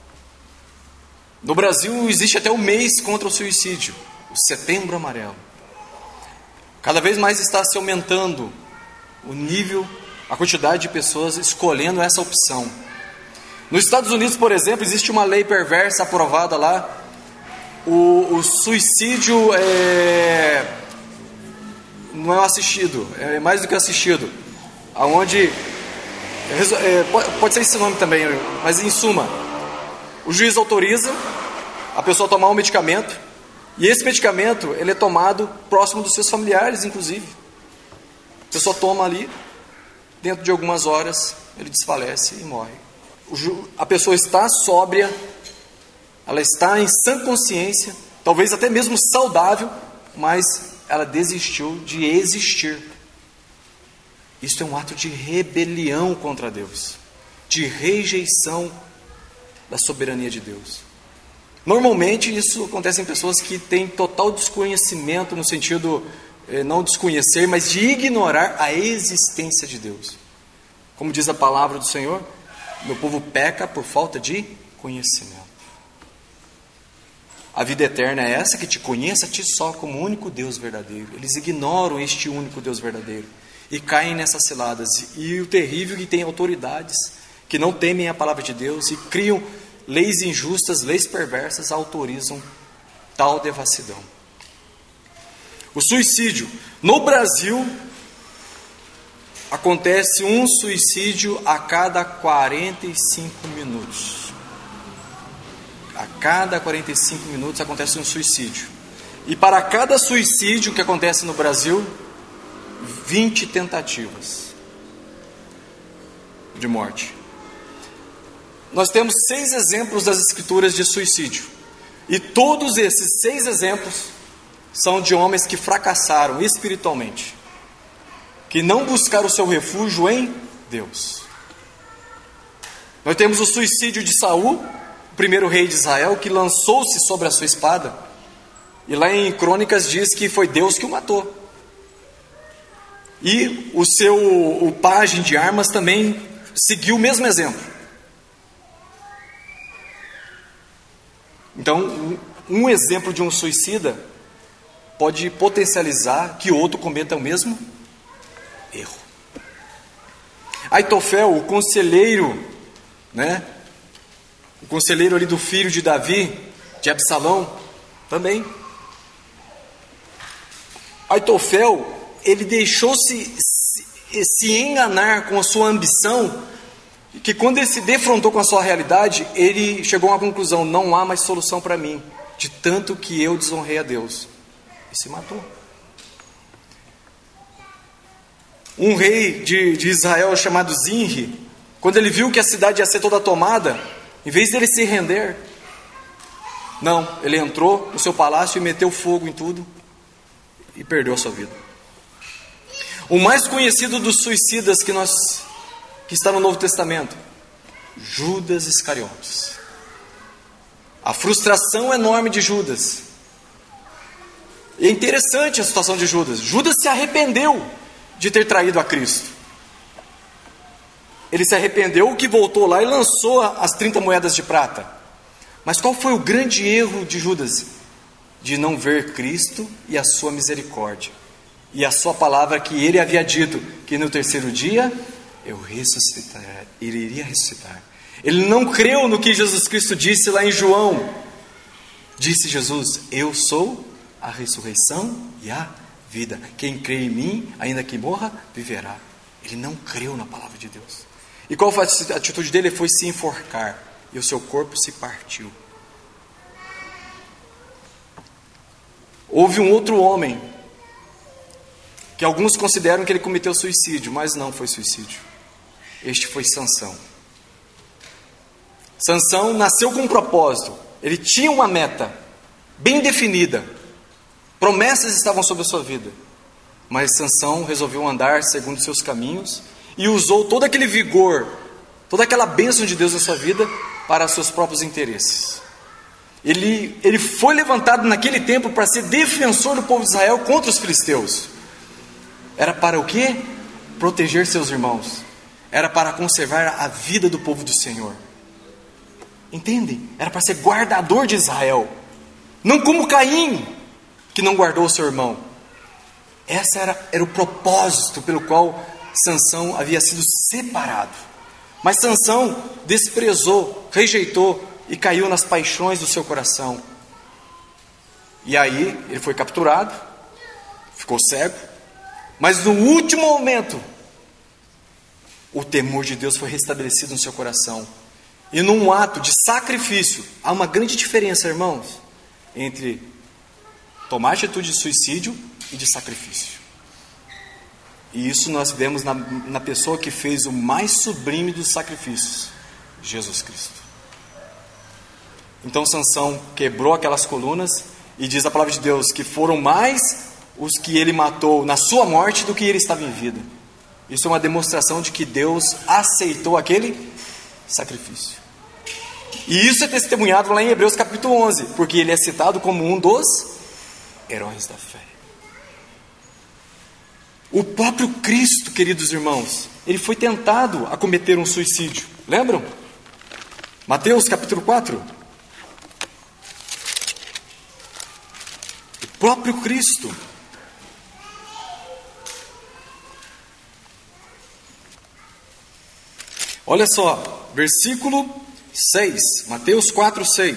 No Brasil existe até o mês contra o suicídio, o Setembro Amarelo. Cada vez mais está se aumentando o nível, a quantidade de pessoas escolhendo essa opção. Nos Estados Unidos, por exemplo, existe uma lei perversa aprovada lá. O, o suicídio é, não é assistido, é mais do que assistido. Aonde, é, pode, pode ser esse nome também, mas em suma, o juiz autoriza a pessoa a tomar um medicamento, e esse medicamento ele é tomado próximo dos seus familiares, inclusive. A pessoa toma ali, dentro de algumas horas, ele desfalece e morre. O ju, a pessoa está sóbria, ela está em sã consciência, talvez até mesmo saudável, mas ela desistiu de existir. Isso é um ato de rebelião contra Deus, de rejeição da soberania de Deus. Normalmente isso acontece em pessoas que têm total desconhecimento, no sentido, eh, não desconhecer, mas de ignorar a existência de Deus. Como diz a palavra do Senhor, meu povo peca por falta de conhecimento. A vida eterna é essa, que te conheça a ti só como o único Deus verdadeiro. Eles ignoram este único Deus verdadeiro. e caem nessas ciladas. E o terrível é que tem autoridades que não temem a palavra de Deus e criam leis injustas, leis perversas, autorizam tal devassidão. O suicídio. No Brasil, acontece um suicídio a cada quarenta e cinco minutos. A cada quarenta e cinco minutos acontece um suicídio. E para cada suicídio que acontece no Brasil, vinte tentativas de morte. Nós temos seis exemplos das Escrituras de suicídio. E todos esses seis exemplos são de homens que fracassaram espiritualmente, que não buscaram o seu refúgio em Deus. Nós temos o suicídio de Saul, o primeiro rei de Israel, que lançou-se sobre a sua espada. E lá em Crônicas diz que foi Deus que o matou. E o seu o pajem de armas também seguiu o mesmo exemplo. Então, um, um exemplo de um suicida pode potencializar que outro cometa o mesmo erro. Aitofel, o conselheiro, né? O conselheiro ali do filho de Davi, de Absalão, também. Aitofel, ele deixou-se se, se enganar com a sua ambição, que quando ele se defrontou com a sua realidade, ele chegou a uma conclusão: não há mais solução para mim, de tanto que eu desonrei a Deus. E se matou. Um rei de, de Israel chamado Zinri, quando ele viu que a cidade ia ser toda tomada, em vez dele se render, não, ele entrou no seu palácio e meteu fogo em tudo e perdeu a sua vida. O mais conhecido dos suicidas que nós que está no Novo Testamento, Judas Iscariotes. A frustração enorme de Judas. E é interessante a situação de Judas. Judas se arrependeu de ter traído a Cristo. Ele se arrependeu que voltou lá e lançou as trinta moedas de prata. Mas qual foi o grande erro de Judas? De não ver Cristo e a sua misericórdia. E a sua palavra que ele havia dito, que no terceiro dia eu ressuscitar, ele iria ressuscitar. Ele não creu no que Jesus Cristo disse lá em João. Disse Jesus: eu sou a ressurreição e a vida. Quem crê em mim, ainda que morra, viverá. Ele não creu na palavra de Deus. E qual foi a atitude dele? Ele foi se enforcar. E o seu corpo se partiu. Houve um outro homem, que alguns consideram que ele cometeu suicídio, mas não foi suicídio. Este foi Sansão. Sansão nasceu com um propósito. Ele tinha uma meta bem definida. Promessas estavam sobre a sua vida. Mas Sansão resolveu andar segundo seus caminhos e usou todo aquele vigor, toda aquela bênção de Deus na sua vida para seus próprios interesses. Ele, ele foi levantado naquele tempo para ser defensor do povo de Israel contra os filisteus. Era para o quê? Proteger seus irmãos. Era para conservar a vida do povo do Senhor. Entendem? Era para ser guardador de Israel. Não como Caim, que não guardou o seu irmão. Esse era, era o propósito pelo qual Sansão havia sido separado. Mas Sansão desprezou, rejeitou e caiu nas paixões do seu coração. E aí ele foi capturado, ficou cego. Mas no último momento, o temor de Deus foi restabelecido no seu coração. E num ato de sacrifício, há uma grande diferença, irmãos, entre tomar atitude de suicídio e de sacrifício. E isso nós vemos na, na pessoa que fez o mais sublime dos sacrifícios, Jesus Cristo. Então Sansão quebrou aquelas colunas e diz a palavra de Deus que foram mais os que ele matou na sua morte do que ele estava em vida. Isso é uma demonstração de que Deus aceitou aquele sacrifício. E isso é testemunhado lá em Hebreus capítulo onze, porque ele é citado como um dos heróis da fé. O próprio Cristo, queridos irmãos, ele foi tentado a cometer um suicídio. Lembram? Mateus capítulo quatro. O próprio Cristo. Olha só, versículo seis, Mateus quatro, seis.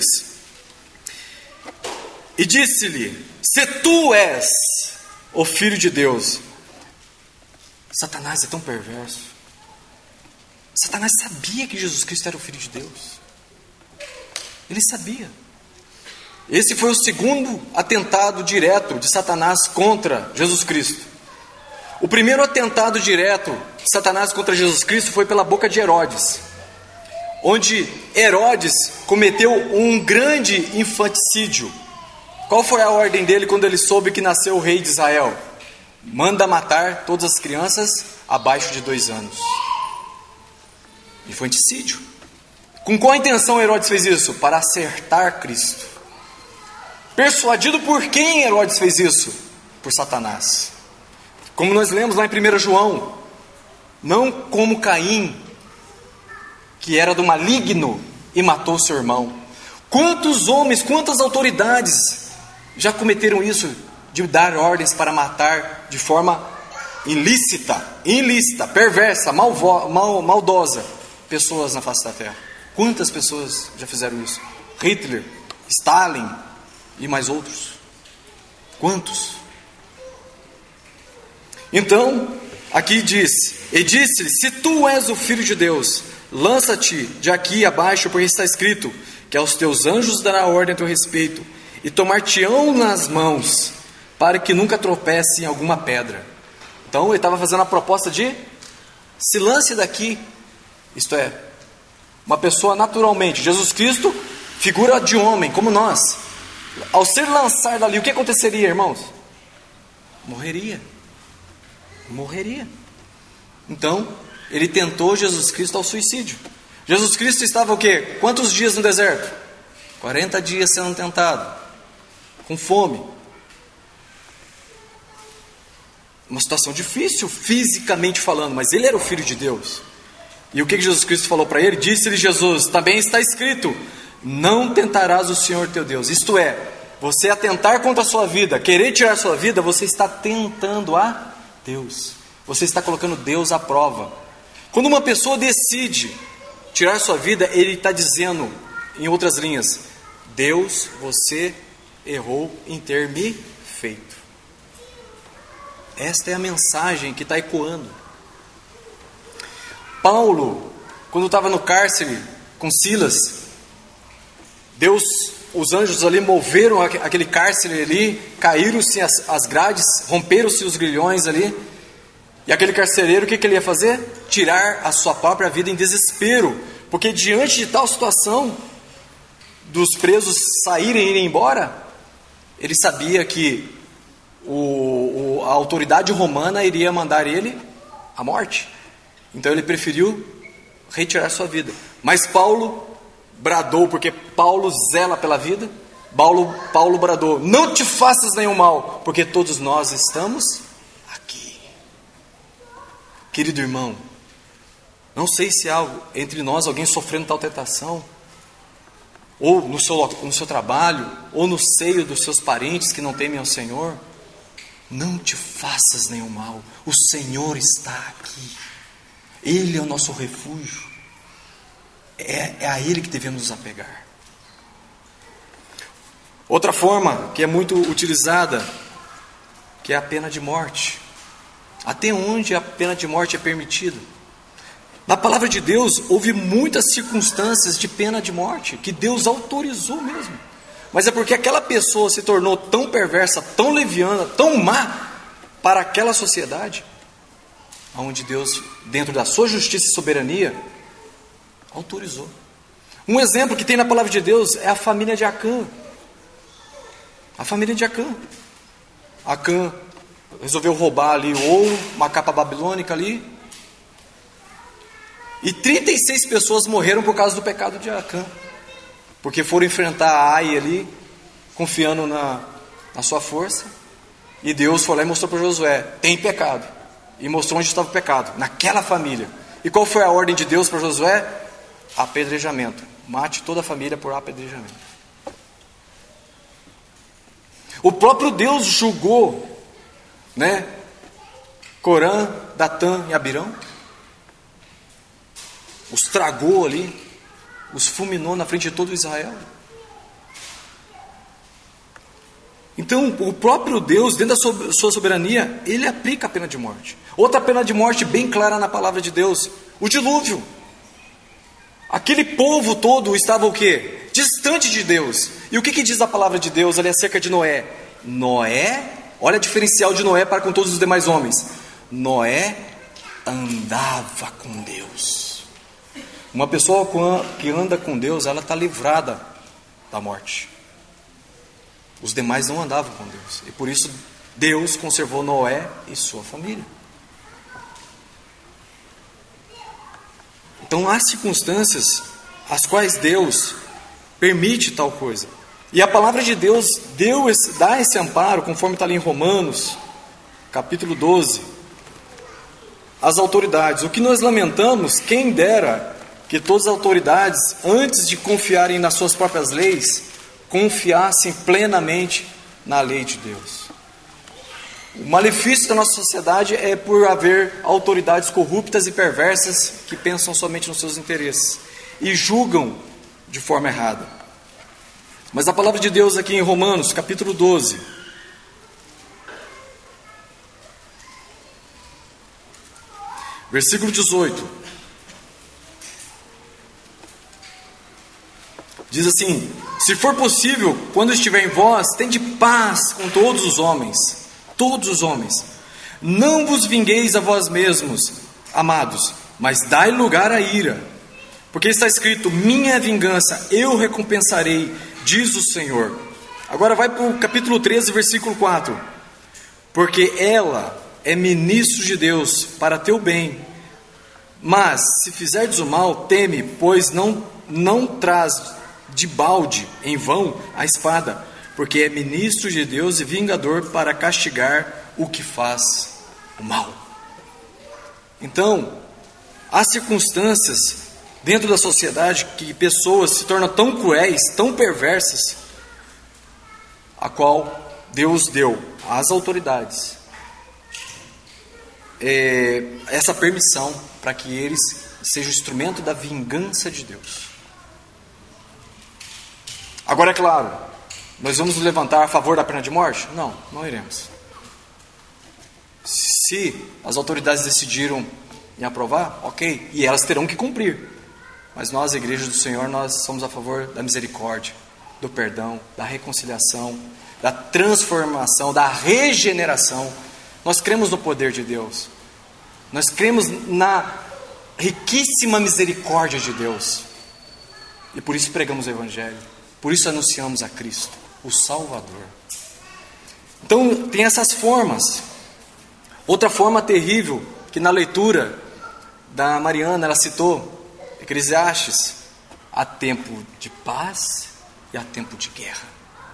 E disse-lhe: se tu és o Filho de Deus. Satanás é tão perverso. Satanás sabia que Jesus Cristo era o Filho de Deus. Ele sabia. Esse foi o segundo atentado direto de Satanás contra Jesus Cristo. O primeiro atentado direto de Satanás contra Jesus Cristo foi pela boca de Herodes, onde Herodes cometeu um grande infanticídio. Qual foi a ordem dele quando ele soube que nasceu o rei de Israel? Manda matar todas as crianças abaixo de dois anos. Infanticídio. Com qual intenção Herodes fez isso? Para acertar Cristo. Persuadido por quem Herodes fez isso? Por Satanás. Como nós lemos lá em primeiro João, não como Caim, que era do maligno e matou seu irmão. Quantos homens, quantas autoridades já cometeram isso, de dar ordens para matar de forma ilícita, ilícita, perversa, malvo, mal, maldosa, pessoas na face da terra? Quantas pessoas já fizeram isso? Hitler, Stalin e mais outros. Quantos? Então, aqui diz: e disse-lhe: se tu és o Filho de Deus, lança-te de aqui abaixo, porque está escrito que aos teus anjos dará ordem a teu respeito, e tomar-te-ão nas mãos, para que nunca tropece em alguma pedra. Então ele estava fazendo a proposta de: se lance daqui. Isto é, uma pessoa naturalmente, Jesus Cristo, figura de homem, como nós, ao ser lançado dali, o que aconteceria, irmãos? Morreria. Morreria. Então, ele tentou Jesus Cristo ao suicídio. Jesus Cristo estava o quê? Quantos dias no deserto? quarenta dias sendo tentado, com fome. Uma situação difícil, fisicamente falando, mas ele era o Filho de Deus. E o que Jesus Cristo falou para ele? Disse-lhe Jesus: também está escrito, não tentarás o Senhor teu Deus. Isto é, você atentar contra a sua vida, querer tirar a sua vida, você está tentando a Deus. Você está colocando Deus à prova. Quando uma pessoa decide tirar a sua vida, ele está dizendo, em outras linhas: Deus, você errou em ter me feito. Esta é a mensagem que está ecoando. Paulo, quando estava no cárcere com Silas, Deus, os anjos ali moveram aquele cárcere ali, caíram-se as, as grades, romperam-se os grilhões ali, e aquele carcereiro, o que, que ele ia fazer? Tirar a sua própria vida em desespero, porque diante de tal situação, dos presos saírem e irem embora, ele sabia que o, o, a autoridade romana iria mandar ele à morte. Então ele preferiu retirar sua vida. Mas Paulo bradou, porque Paulo zela pela vida. Paulo, Paulo bradou: não te faças nenhum mal, porque todos nós estamos aqui. Querido irmão, não sei se há entre nós alguém sofrendo tal tentação, ou no seu, no seu trabalho, ou no seio dos seus parentes que não temem ao Senhor. Não te faças nenhum mal, o Senhor está aqui. Ele é o nosso refúgio. É, é a Ele que devemos nos apegar. Outra forma que é muito utilizada, que é a pena de morte. Até onde a pena de morte é permitida? Na palavra de Deus, houve muitas circunstâncias de pena de morte, que Deus autorizou mesmo. Mas é porque aquela pessoa se tornou tão perversa, tão leviana, tão má para aquela sociedade, onde Deus, dentro da sua justiça e soberania, autorizou. Um exemplo que tem na palavra de Deus é a família de Acã. A família de Acã. Acã resolveu roubar ali o ouro, uma capa babilônica ali. E trinta e seis pessoas morreram por causa do pecado de Acã. Porque foram enfrentar a Ai ali, confiando na, na sua força. E Deus foi lá e mostrou para Josué: tem pecado. E mostrou onde estava o pecado, naquela família. E qual foi a ordem de Deus para Josué? Apedrejamento. Mate toda a família por apedrejamento. O próprio Deus julgou, né, Corã, Datã e Abirão. os tragou ali, os fulminou na frente de todo Israel. Então, o próprio Deus, dentro da sua soberania, Ele aplica a pena de morte. Outra pena de morte bem clara na palavra de Deus, o dilúvio. Aquele povo todo estava o quê? Distante de Deus. E o que, que diz a palavra de Deus ali acerca de Noé? Noé, olha o diferencial de Noé para com todos os demais homens. Noé andava com Deus. Uma pessoa que anda com Deus, ela está livrada da morte. Os demais não andavam com Deus. E por isso Deus conservou Noé e sua família. Então há circunstâncias as quais Deus permite tal coisa. E a palavra de Deus deu esse, dá esse amparo, conforme está ali em Romanos, capítulo doze. As autoridades. O que nós lamentamos, quem dera que todas as autoridades, antes de confiarem nas suas próprias leis, confiassem plenamente na lei de Deus. O malefício da nossa sociedade é por haver autoridades corruptas e perversas que pensam somente nos seus interesses e julgam de forma errada. Mas a palavra de Deus aqui em Romanos, capítulo doze, versículo dezoito, diz assim: se for possível, quando estiver em vós, tende paz com todos os homens, todos os homens. Não vos vingueis a vós mesmos, amados, mas dai lugar à ira, porque está escrito: minha vingança eu recompensarei, diz o Senhor. Agora vai para o capítulo treze, versículo quatro. Porque ela é ministro de Deus para teu bem, mas se fizerdes o mal, teme, pois não, não traz de balde em vão a espada, porque é ministro de Deus e vingador para castigar o que faz o mal. Então, há circunstâncias dentro da sociedade que pessoas se tornam tão cruéis, tão perversas, a qual Deus deu às autoridades é, essa permissão para que eles sejam instrumento da vingança de Deus. Agora, é claro, nós vamos nos levantar a favor da pena de morte? Não, não iremos. Se as autoridades decidiram em aprovar, ok, e elas terão que cumprir. Mas nós, a igreja do Senhor, nós somos a favor da misericórdia, do perdão, da reconciliação, da transformação, da regeneração. Nós cremos no poder de Deus. Nós cremos na riquíssima misericórdia de Deus. E por isso pregamos o Evangelho. Por isso anunciamos a Cristo, o Salvador. Então, tem essas formas. Outra forma terrível, que na leitura da Mariana, ela citou, Eclesiastes: há tempo de paz e há tempo de guerra.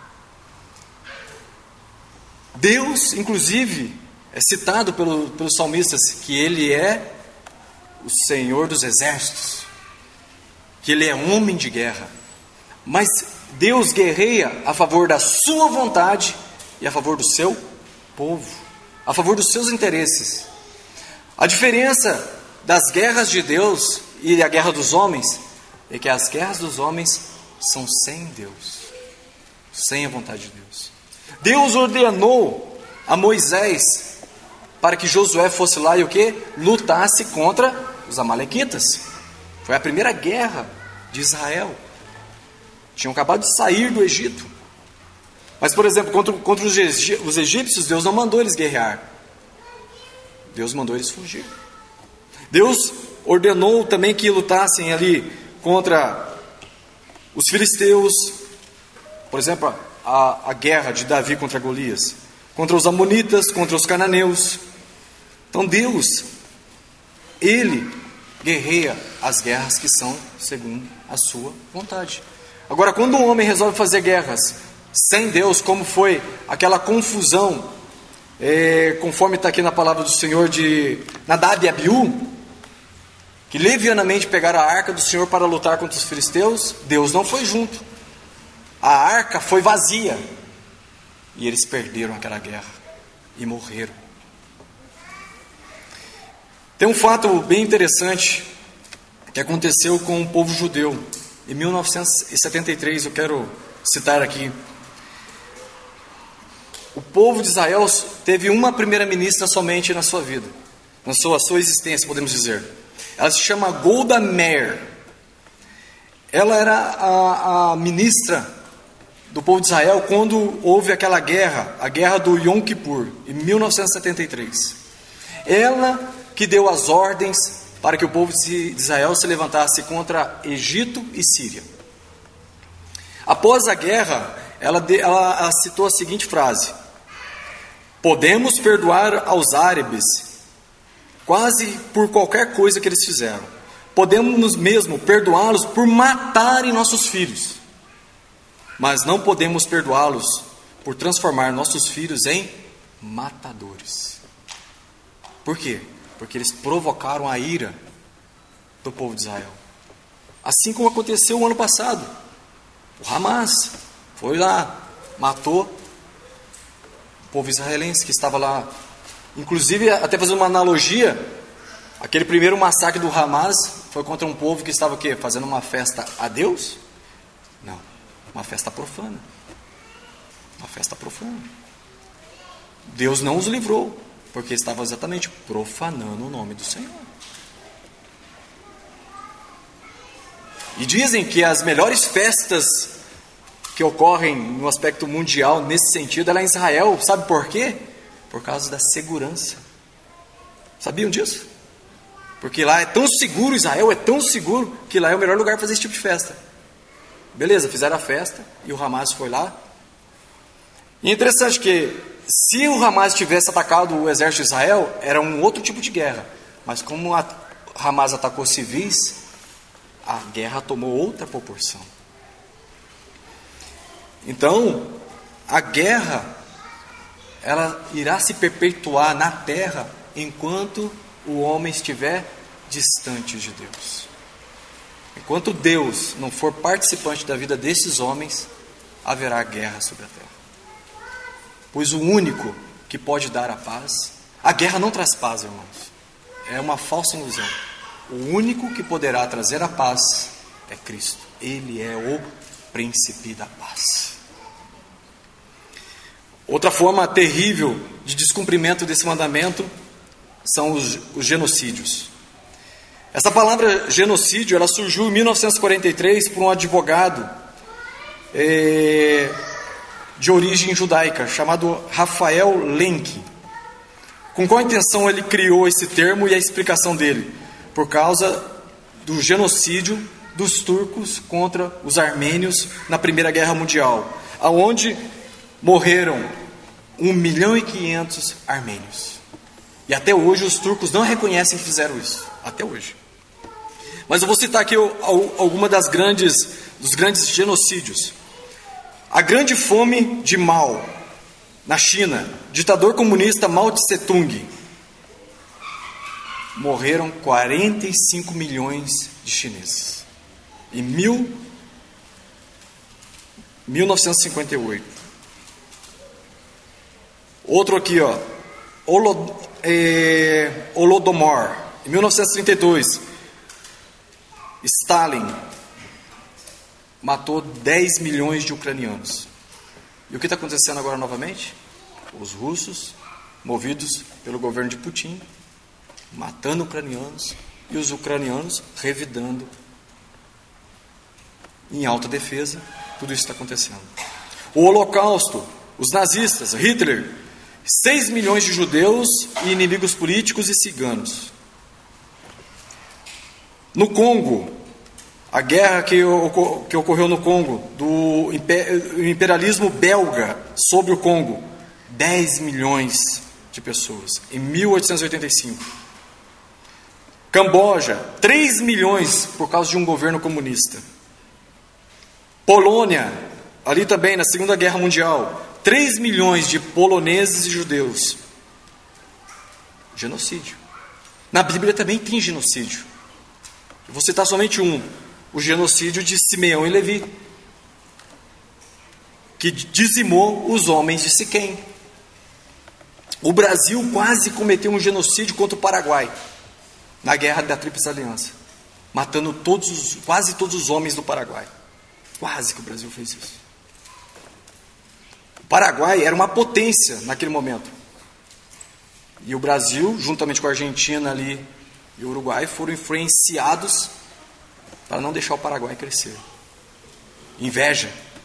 Deus, inclusive, é citado pelo, pelos salmistas, que Ele é o Senhor dos exércitos, que Ele é homem de guerra. Mas Deus guerreia a favor da sua vontade e a favor do seu povo, a favor dos seus interesses. A diferença das guerras de Deus e a guerra dos homens é que as guerras dos homens são sem Deus, sem a vontade de Deus. Deus ordenou a Moisés para que Josué fosse lá e o quê? Lutasse contra os amalequitas. Foi a primeira guerra de Israel. Tinham acabado de sair do Egito. Mas, por exemplo, contra, contra os, os egípcios, Deus não mandou eles guerrear. Deus mandou eles fugir. Deus ordenou também que lutassem ali contra os filisteus. Por exemplo, a, a guerra de Davi contra Golias. Contra os amonitas, contra os cananeus. Então Deus, Ele guerreia as guerras que são segundo a sua vontade. Agora, quando um homem resolve fazer guerras sem Deus, como foi aquela confusão, é, conforme está aqui na palavra do Senhor, de Nadab e Abiú, que levianamente pegaram a arca do Senhor para lutar contra os filisteus, Deus não foi junto. A arca foi vazia. E eles perderam aquela guerra e morreram. Tem um fato bem interessante que aconteceu com o povo judeu. Em mil novecentos e setenta e três, eu quero citar aqui. O povo de Israel teve uma primeira-ministra somente na sua vida, na sua, sua existência, podemos dizer. Ela se chama Golda Meir. Ela era a, a ministra do povo de Israel quando houve aquela guerra, a guerra do Yom Kippur, em mil novecentos e setenta e três. Ela que deu as ordens para que o povo de Israel se levantasse contra Egito e Síria. Após a guerra, ela, de, ela, ela citou a seguinte frase: podemos perdoar aos árabes quase por qualquer coisa que eles fizeram. Podemos mesmo perdoá-los por matarem nossos filhos. Mas não podemos perdoá-los por transformar nossos filhos em matadores. Por quê? Porque eles provocaram a ira do povo de Israel. Assim como aconteceu o ano passado. O Hamas foi lá, matou o povo israelense que estava lá. Inclusive, até fazendo uma analogia, aquele primeiro massacre do Hamas foi contra um povo que estava o quê? Fazendo uma festa a Deus? Não, uma festa profana. Uma festa profana. Deus não os livrou, porque estava exatamente profanando o nome do Senhor. E dizem que as melhores festas que ocorrem no aspecto mundial, nesse sentido, ela é em Israel. Sabe por quê? Por causa da segurança. Sabiam disso? Porque lá é tão seguro, Israel é tão seguro, que lá é o melhor lugar para fazer esse tipo de festa. Beleza, fizeram a festa e o Hamas foi lá. E é interessante que se o Hamas tivesse atacado o exército de Israel, era um outro tipo de guerra. Mas como a Hamas atacou civis, a guerra tomou outra proporção. Então, a guerra, ela irá se perpetuar na terra enquanto o homem estiver distante de Deus. Enquanto Deus não for participante da vida desses homens, haverá guerra sobre a terra. Pois o único que pode dar a paz, a guerra não traz paz, irmãos. É uma falsa ilusão. O único que poderá trazer a paz é Cristo. Ele é o príncipe da paz. Outra forma terrível de descumprimento desse mandamento são os, os genocídios. Essa palavra genocídio, ela surgiu em mil novecentos e quarenta e três por um advogado é, de origem judaica, chamado Rafael Lenk. Com qual intenção ele criou esse termo e a explicação dele? Por causa do genocídio dos turcos contra os armênios na Primeira Guerra Mundial, aonde morreram um milhão e quinhentos armênios. E até hoje os turcos não reconhecem que fizeram isso. Até hoje. Mas eu vou citar aqui alguma das grandes, dos grandes genocídios. A grande fome de Mao, na China, ditador comunista Mao Tse Tung. Morreram quarenta e cinco milhões de chineses. Em mil, mil novecentos e cinquenta e oito. Outro aqui, ó, Holo, é, Holodomor, em mil novecentos e trinta e dois, Stalin matou dez milhões de ucranianos. E o que está acontecendo agora novamente? Os russos, movidos pelo governo de Putin, matando ucranianos, e os ucranianos revidando em alta defesa. Tudo isso está acontecendo. O Holocausto, os nazistas, Hitler, seis milhões de judeus e inimigos políticos e ciganos. No Congo, a guerra que, ocor- que ocorreu no Congo, do imper- imperialismo belga sobre o Congo, dez milhões de pessoas, em mil oitocentos e oitenta e cinco. Camboja, três milhões por causa de um governo comunista. Polônia, ali também na Segunda Guerra Mundial, três milhões de poloneses e judeus. Genocídio. Na Bíblia também tem genocídio. Eu vou citar somente um. O genocídio de Simeão e Levi, que dizimou os homens de Siquém. O Brasil quase cometeu um genocídio contra o Paraguai, na Guerra da Tríplice Aliança. matando todos os, quase todos os homens do Paraguai. Quase que o Brasil fez isso. O Paraguai era uma potência naquele momento. E o Brasil, juntamente com a Argentina ali e o Uruguai, foram influenciados para não deixar o Paraguai crescer. Inveja.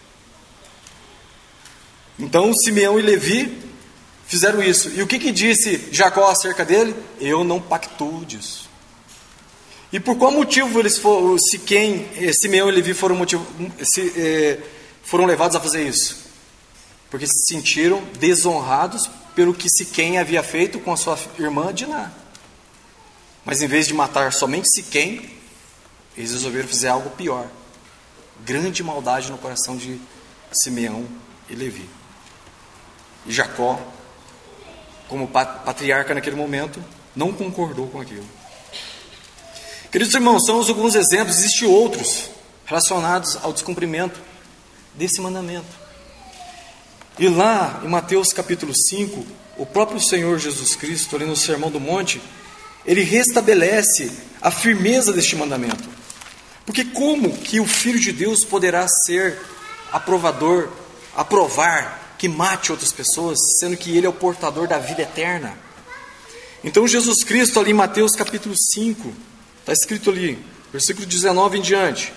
Então Simeão e Levi fizeram isso. E o que, que disse Jacó acerca dele? Eu não pactuo disso. E por qual motivo eles foram, se quem, Simeão e Levi foram, motivo, se, eh, foram levados a fazer isso? Porque se sentiram desonrados pelo que Siquém havia feito com a sua irmã Diná. Mas em vez de matar somente Siquém, eles resolveram fazer algo pior. Grande maldade no coração de Simeão e Levi. E Jacó, como patriarca naquele momento, não concordou com aquilo. Queridos irmãos, são alguns exemplos, existem outros relacionados ao descumprimento desse mandamento. E lá em Mateus capítulo cinco, o próprio Senhor Jesus Cristo, ali no Sermão do Monte, ele restabelece a firmeza deste mandamento. Porque como que o Filho de Deus poderá ser aprovador, aprovar que mate outras pessoas, sendo que ele é o portador da vida eterna? Então Jesus Cristo, ali em Mateus capítulo cinco, está escrito ali, versículo dezenove em diante.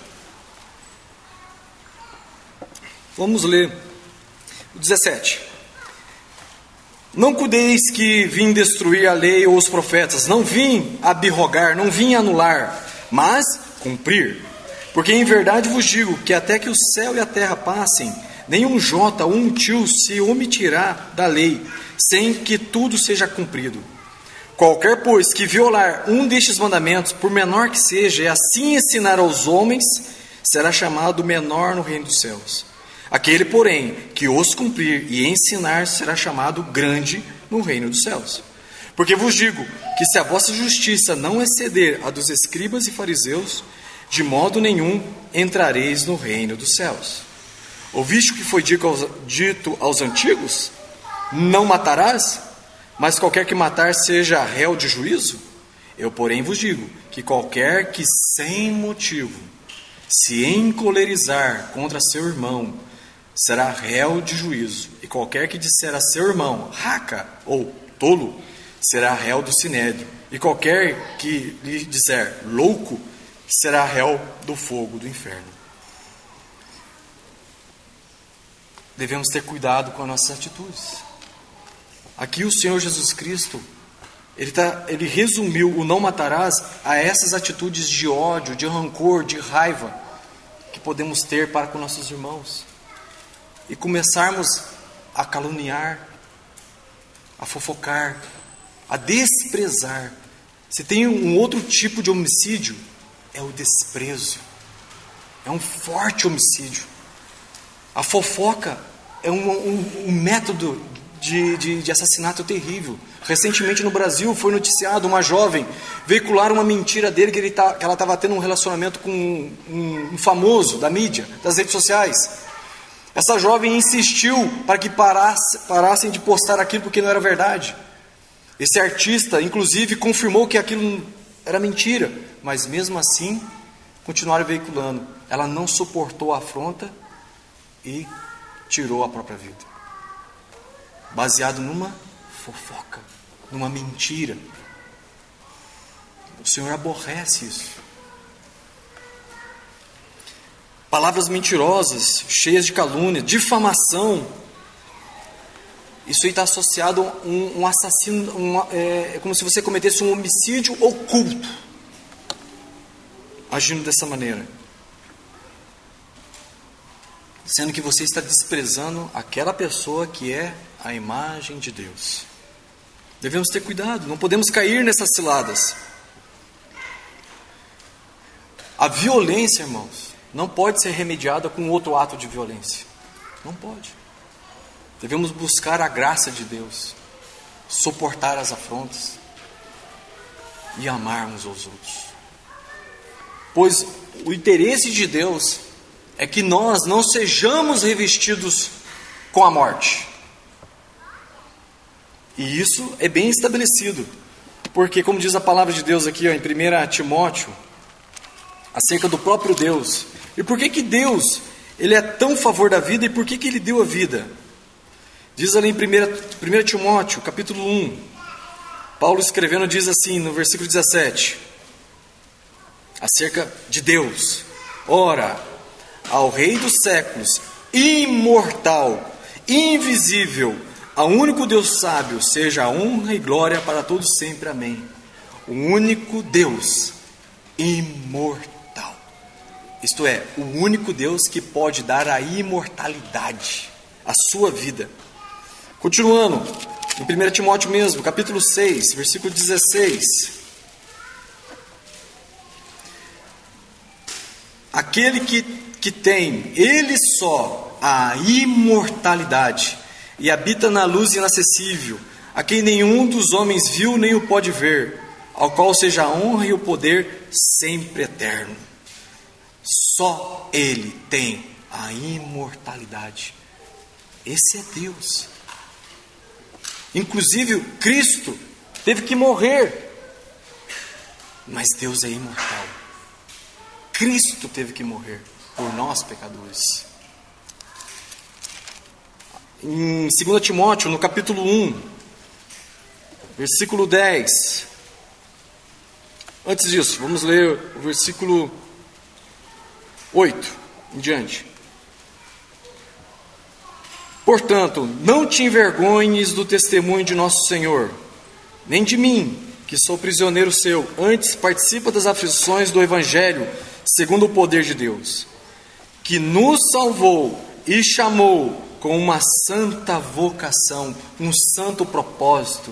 Vamos ler o dezessete. Não cuideis que vim destruir a lei ou os profetas, não vim abrogar, não vim anular, mas cumprir. Porque em verdade vos digo que até que o céu e a terra passem, nenhum jota ou um tio se omitirá da lei, sem que tudo seja cumprido. Qualquer, pois, que violar um destes mandamentos, por menor que seja, e assim ensinar aos homens, será chamado menor no reino dos céus. Aquele, porém, que os cumprir e ensinar, será chamado grande no reino dos céus. Porque vos digo que se a vossa justiça não exceder a dos escribas e fariseus, de modo nenhum entrareis no reino dos céus. Ouviste o que foi dito aos, dito aos antigos? Não matarás? Mas qualquer que matar seja réu de juízo? Eu, porém, vos digo que qualquer que sem motivo se encolerizar contra seu irmão, será réu de juízo. E qualquer que disser a seu irmão, raca ou tolo, será réu do sinédrio. E qualquer que lhe disser louco, será réu do fogo do inferno. Devemos ter cuidado com as nossas atitudes. Aqui o Senhor Jesus Cristo, ele, tá, ele resumiu o não matarás a essas atitudes de ódio, de rancor, de raiva que podemos ter para com nossos irmãos. E começarmos a caluniar, a fofocar, a desprezar. Se tem um outro tipo de homicídio, é o desprezo. É um forte homicídio. A fofoca é um, um, um método de, de, de assassinato terrível. Recentemente no Brasil foi noticiado uma jovem veicular uma mentira dele que, ele tá, que ela estava tendo um relacionamento com um, um, um famoso da mídia, das redes sociais. Essa jovem insistiu para que parasse, parassem de postar aquilo porque não era verdade. Esse artista, inclusive, confirmou que aquilo era mentira, mas mesmo assim, continuaram veiculando. Ela não suportou a afronta e tirou a própria vida. Baseado numa fofoca, numa mentira. O Senhor aborrece isso. Palavras mentirosas, cheias de calúnia, difamação. Isso aí está associado a um, um assassino, um, é, é como se você cometesse um homicídio oculto, agindo dessa maneira. Sendo que você está desprezando aquela pessoa que é a imagem de Deus. Devemos ter cuidado, não podemos cair nessas ciladas. A violência, irmãos, não pode ser remediada com outro ato de violência. Não pode. Devemos buscar a graça de Deus, suportar as afrontas e amar uns aos outros. Pois o interesse de Deus é que nós não sejamos revestidos com a morte. E isso é bem estabelecido. Porque, como diz a palavra de Deus aqui ó, em primeiro Timóteo, acerca do próprio Deus. E por que que Deus, Ele é tão a favor da vida e por que que Ele deu a vida? Diz ali em primeiro Timóteo, capítulo um, Paulo escrevendo diz assim, no versículo dezessete, acerca de Deus: ora, ao Rei dos séculos, imortal, invisível, ao único Deus sábio, seja a honra e glória para todos sempre. Amém. O único Deus imortal. Isto é, o único Deus que pode dar a imortalidade, a sua vida. Continuando, em primeiro Timóteo mesmo, capítulo seis, versículo dezesseis. Aquele que, que tem, ele só, a imortalidade, e habita na luz inacessível, a quem nenhum dos homens viu nem o pode ver, ao qual seja a honra e o poder sempre eterno. Só Ele tem a imortalidade. Esse é Deus. Inclusive, Cristo teve que morrer, mas Deus é imortal. Cristo teve que morrer por nós, pecadores. Em dois Timóteo, no capítulo um, versículo dez. Antes disso, vamos ler o versículo oito em diante. Portanto, não te envergonhes do testemunho de nosso Senhor, nem de mim, que sou prisioneiro seu. Antes, participa das aflições do Evangelho, segundo o poder de Deus, que nos salvou e chamou com uma santa vocação, um santo propósito.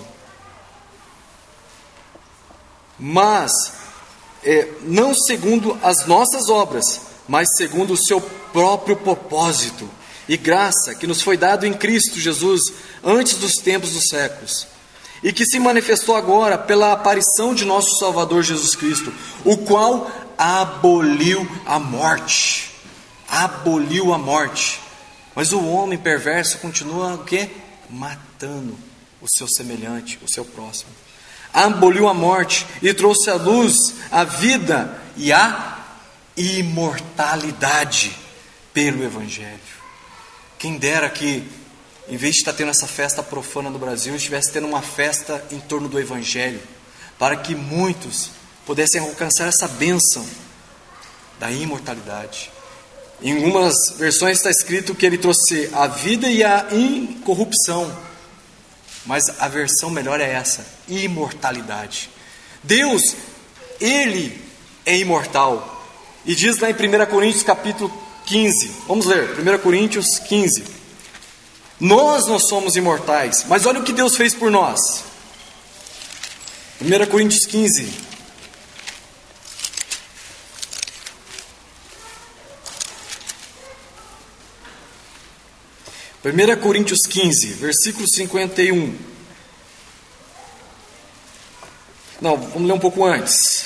Mas, é, não segundo as nossas obras, mas segundo o seu próprio propósito e graça que nos foi dado em Cristo Jesus antes dos tempos dos séculos, e que se manifestou agora pela aparição de nosso Salvador Jesus Cristo, o qual aboliu a morte, aboliu a morte, mas o homem perverso continua o quê? Matando o seu semelhante, o seu próximo. Aboliu a morte e trouxe à luz a vida e a imortalidade pelo Evangelho. Quem dera que, em vez de estar tendo essa festa profana no Brasil, estivesse tendo uma festa em torno do Evangelho, para que muitos pudessem alcançar essa bênção da imortalidade. Em algumas versões está escrito que ele trouxe a vida e a incorrupção, mas a versão melhor é essa, imortalidade. Deus, Ele é imortal, e diz lá em primeira Coríntios capítulo quinze, vamos ler, primeira Coríntios quinze, nós não somos imortais, mas olha o que Deus fez por nós. primeira Coríntios quinze, primeira Coríntios quinze, versículo cinquenta e um. Não, vamos ler um pouco antes.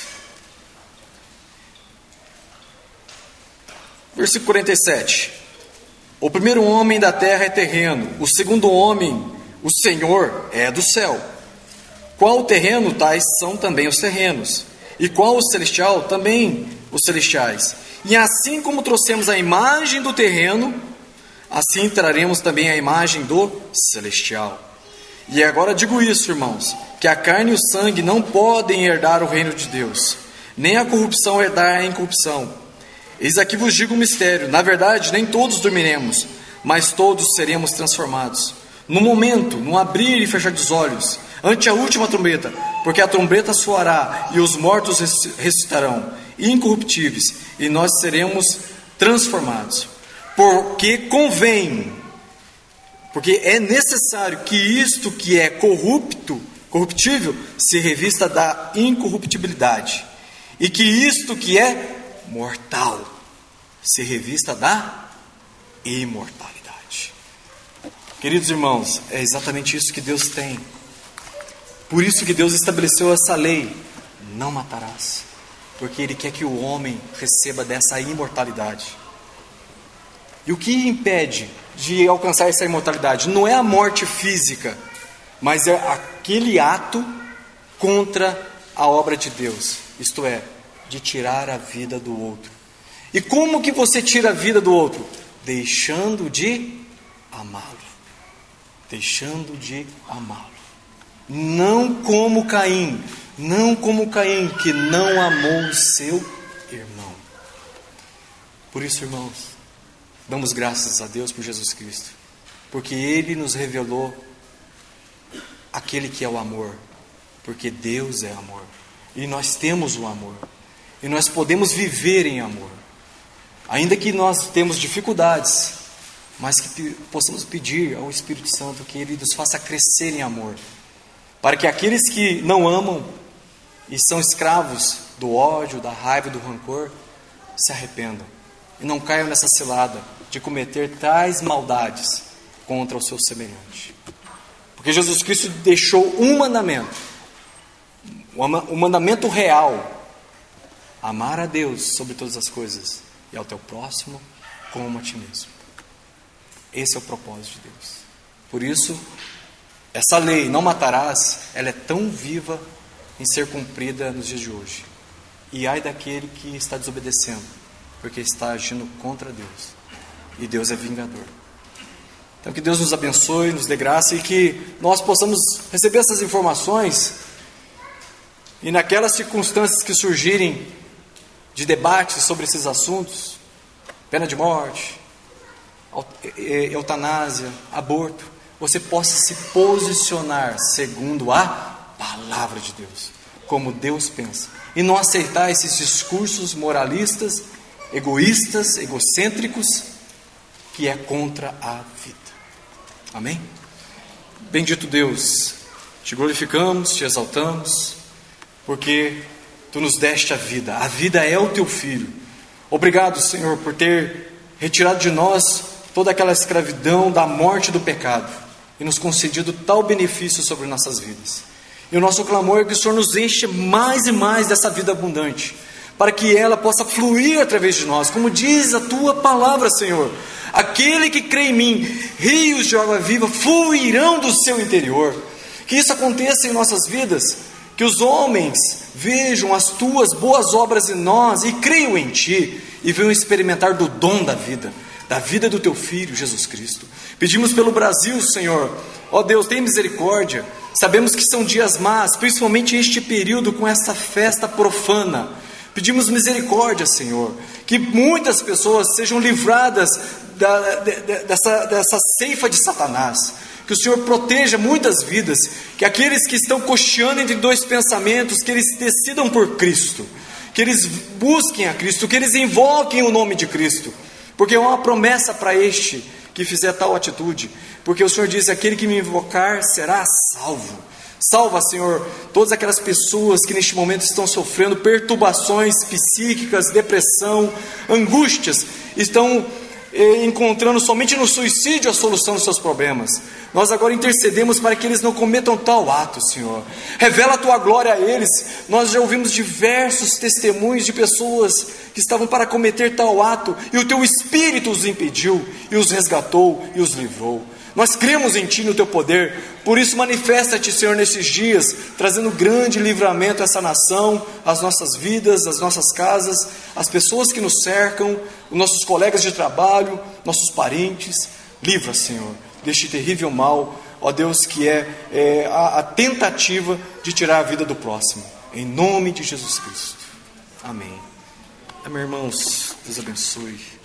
Versículo quarenta e sete. O primeiro homem da terra é terreno, o segundo homem, o Senhor, é do céu. Qual o terreno, tais são também os terrenos. E qual o celestial, também os celestiais. E assim como trouxemos a imagem do terreno, assim traremos também a imagem do celestial. E agora digo isso, irmãos, que a carne e o sangue não podem herdar o reino de Deus, nem a corrupção herdar a incorrupção. Eis aqui vos digo um mistério, na verdade nem todos dormiremos, mas todos seremos transformados. No momento, no abrir e fechar dos olhos, ante a última trombeta, porque a trombeta soará e os mortos ressuscitarão, incorruptíveis, e nós seremos transformados. Porque convém, porque é necessário que isto que é corrupto, corruptível, se revista da incorruptibilidade, e que isto que é mortal se revista da imortalidade. Queridos irmãos, é exatamente isso que Deus tem. Por isso que Deus estabeleceu essa lei: não matarás, porque Ele quer que o homem receba dessa imortalidade. E o que impede de alcançar essa imortalidade? Não é a morte física, mas é aquele ato contra a obra de Deus, isto é, de tirar a vida do outro. E como que você tira a vida do outro? Deixando de amá-lo. Deixando de amá-lo. Não como Caim, não como Caim, que não amou o seu irmão. Por isso, irmãos, damos graças a Deus por Jesus Cristo, porque Ele nos revelou aquele que é o amor, porque Deus é amor, e nós temos o amor, e nós podemos viver em amor, ainda que nós temos dificuldades, mas que possamos pedir ao Espírito Santo que Ele nos faça crescer em amor, para que aqueles que não amam e são escravos do ódio, da raiva e do rancor, se arrependam e não caiam nessa cilada de cometer tais maldades contra o seu semelhante. Porque Jesus Cristo deixou um mandamento, um mandamento real: amar a Deus sobre todas as coisas e ao teu próximo como a ti mesmo. Esse é o propósito de Deus. Por isso, essa lei, não matarás, ela é tão viva em ser cumprida nos dias de hoje. E ai daquele que está desobedecendo, porque está agindo contra Deus. E Deus é vingador. Então que Deus nos abençoe, nos dê graça, e que nós possamos receber essas informações, e naquelas circunstâncias que surgirem de debates sobre esses assuntos, pena de morte, eutanásia, aborto, você possa se posicionar segundo a palavra de Deus, como Deus pensa, e não aceitar esses discursos moralistas, egoístas, egocêntricos, que é contra a vida. Amém? Bendito Deus, te glorificamos, te exaltamos, porque tu nos deste a vida. A vida é o teu Filho. Obrigado, Senhor, por ter retirado de nós toda aquela escravidão da morte e do pecado, e nos concedido tal benefício sobre nossas vidas. E o nosso clamor é que o Senhor nos enche mais e mais dessa vida abundante, para que ela possa fluir através de nós, como diz a tua palavra, Senhor: aquele que crê em mim, rios de água viva fluirão do seu interior. Que isso aconteça em nossas vidas, que os homens vejam as tuas boas obras em nós e creiam em ti, e venham experimentar do dom da vida, da vida do teu Filho, Jesus Cristo. Pedimos pelo Brasil, Senhor, ó Deus, tem misericórdia. Sabemos que são dias más, principalmente este período com esta festa profana. Pedimos misericórdia, Senhor, que muitas pessoas sejam livradas da, de, de, dessa, dessa ceifa de Satanás. Que o Senhor proteja muitas vidas, que aqueles que estão cocheando entre dois pensamentos, que eles decidam por Cristo, que eles busquem a Cristo, que eles invoquem o nome de Cristo, porque é uma promessa para este que fizer tal atitude, porque o Senhor diz: aquele que me invocar será salvo. Salva, Senhor, todas aquelas pessoas que neste momento estão sofrendo perturbações psíquicas, depressão, angústias, estão eh, encontrando somente no suicídio a solução dos seus problemas. Nós agora intercedemos para que eles não cometam tal ato, Senhor. Revela a tua glória a eles. Nós já ouvimos diversos testemunhos de pessoas que estavam para cometer tal ato, e o teu Espírito os impediu, e os resgatou, e os livrou. Nós cremos em ti, no teu poder. Por isso manifesta-te, Senhor, nesses dias, trazendo grande livramento a essa nação, às nossas vidas, às nossas casas, às pessoas que nos cercam, os nossos colegas de trabalho, nossos parentes. Livra, Senhor, deste terrível mal, ó Deus, que é, é a, a tentativa de tirar a vida do próximo. Em nome de Jesus Cristo. Amém. Amém, irmãos. Deus abençoe.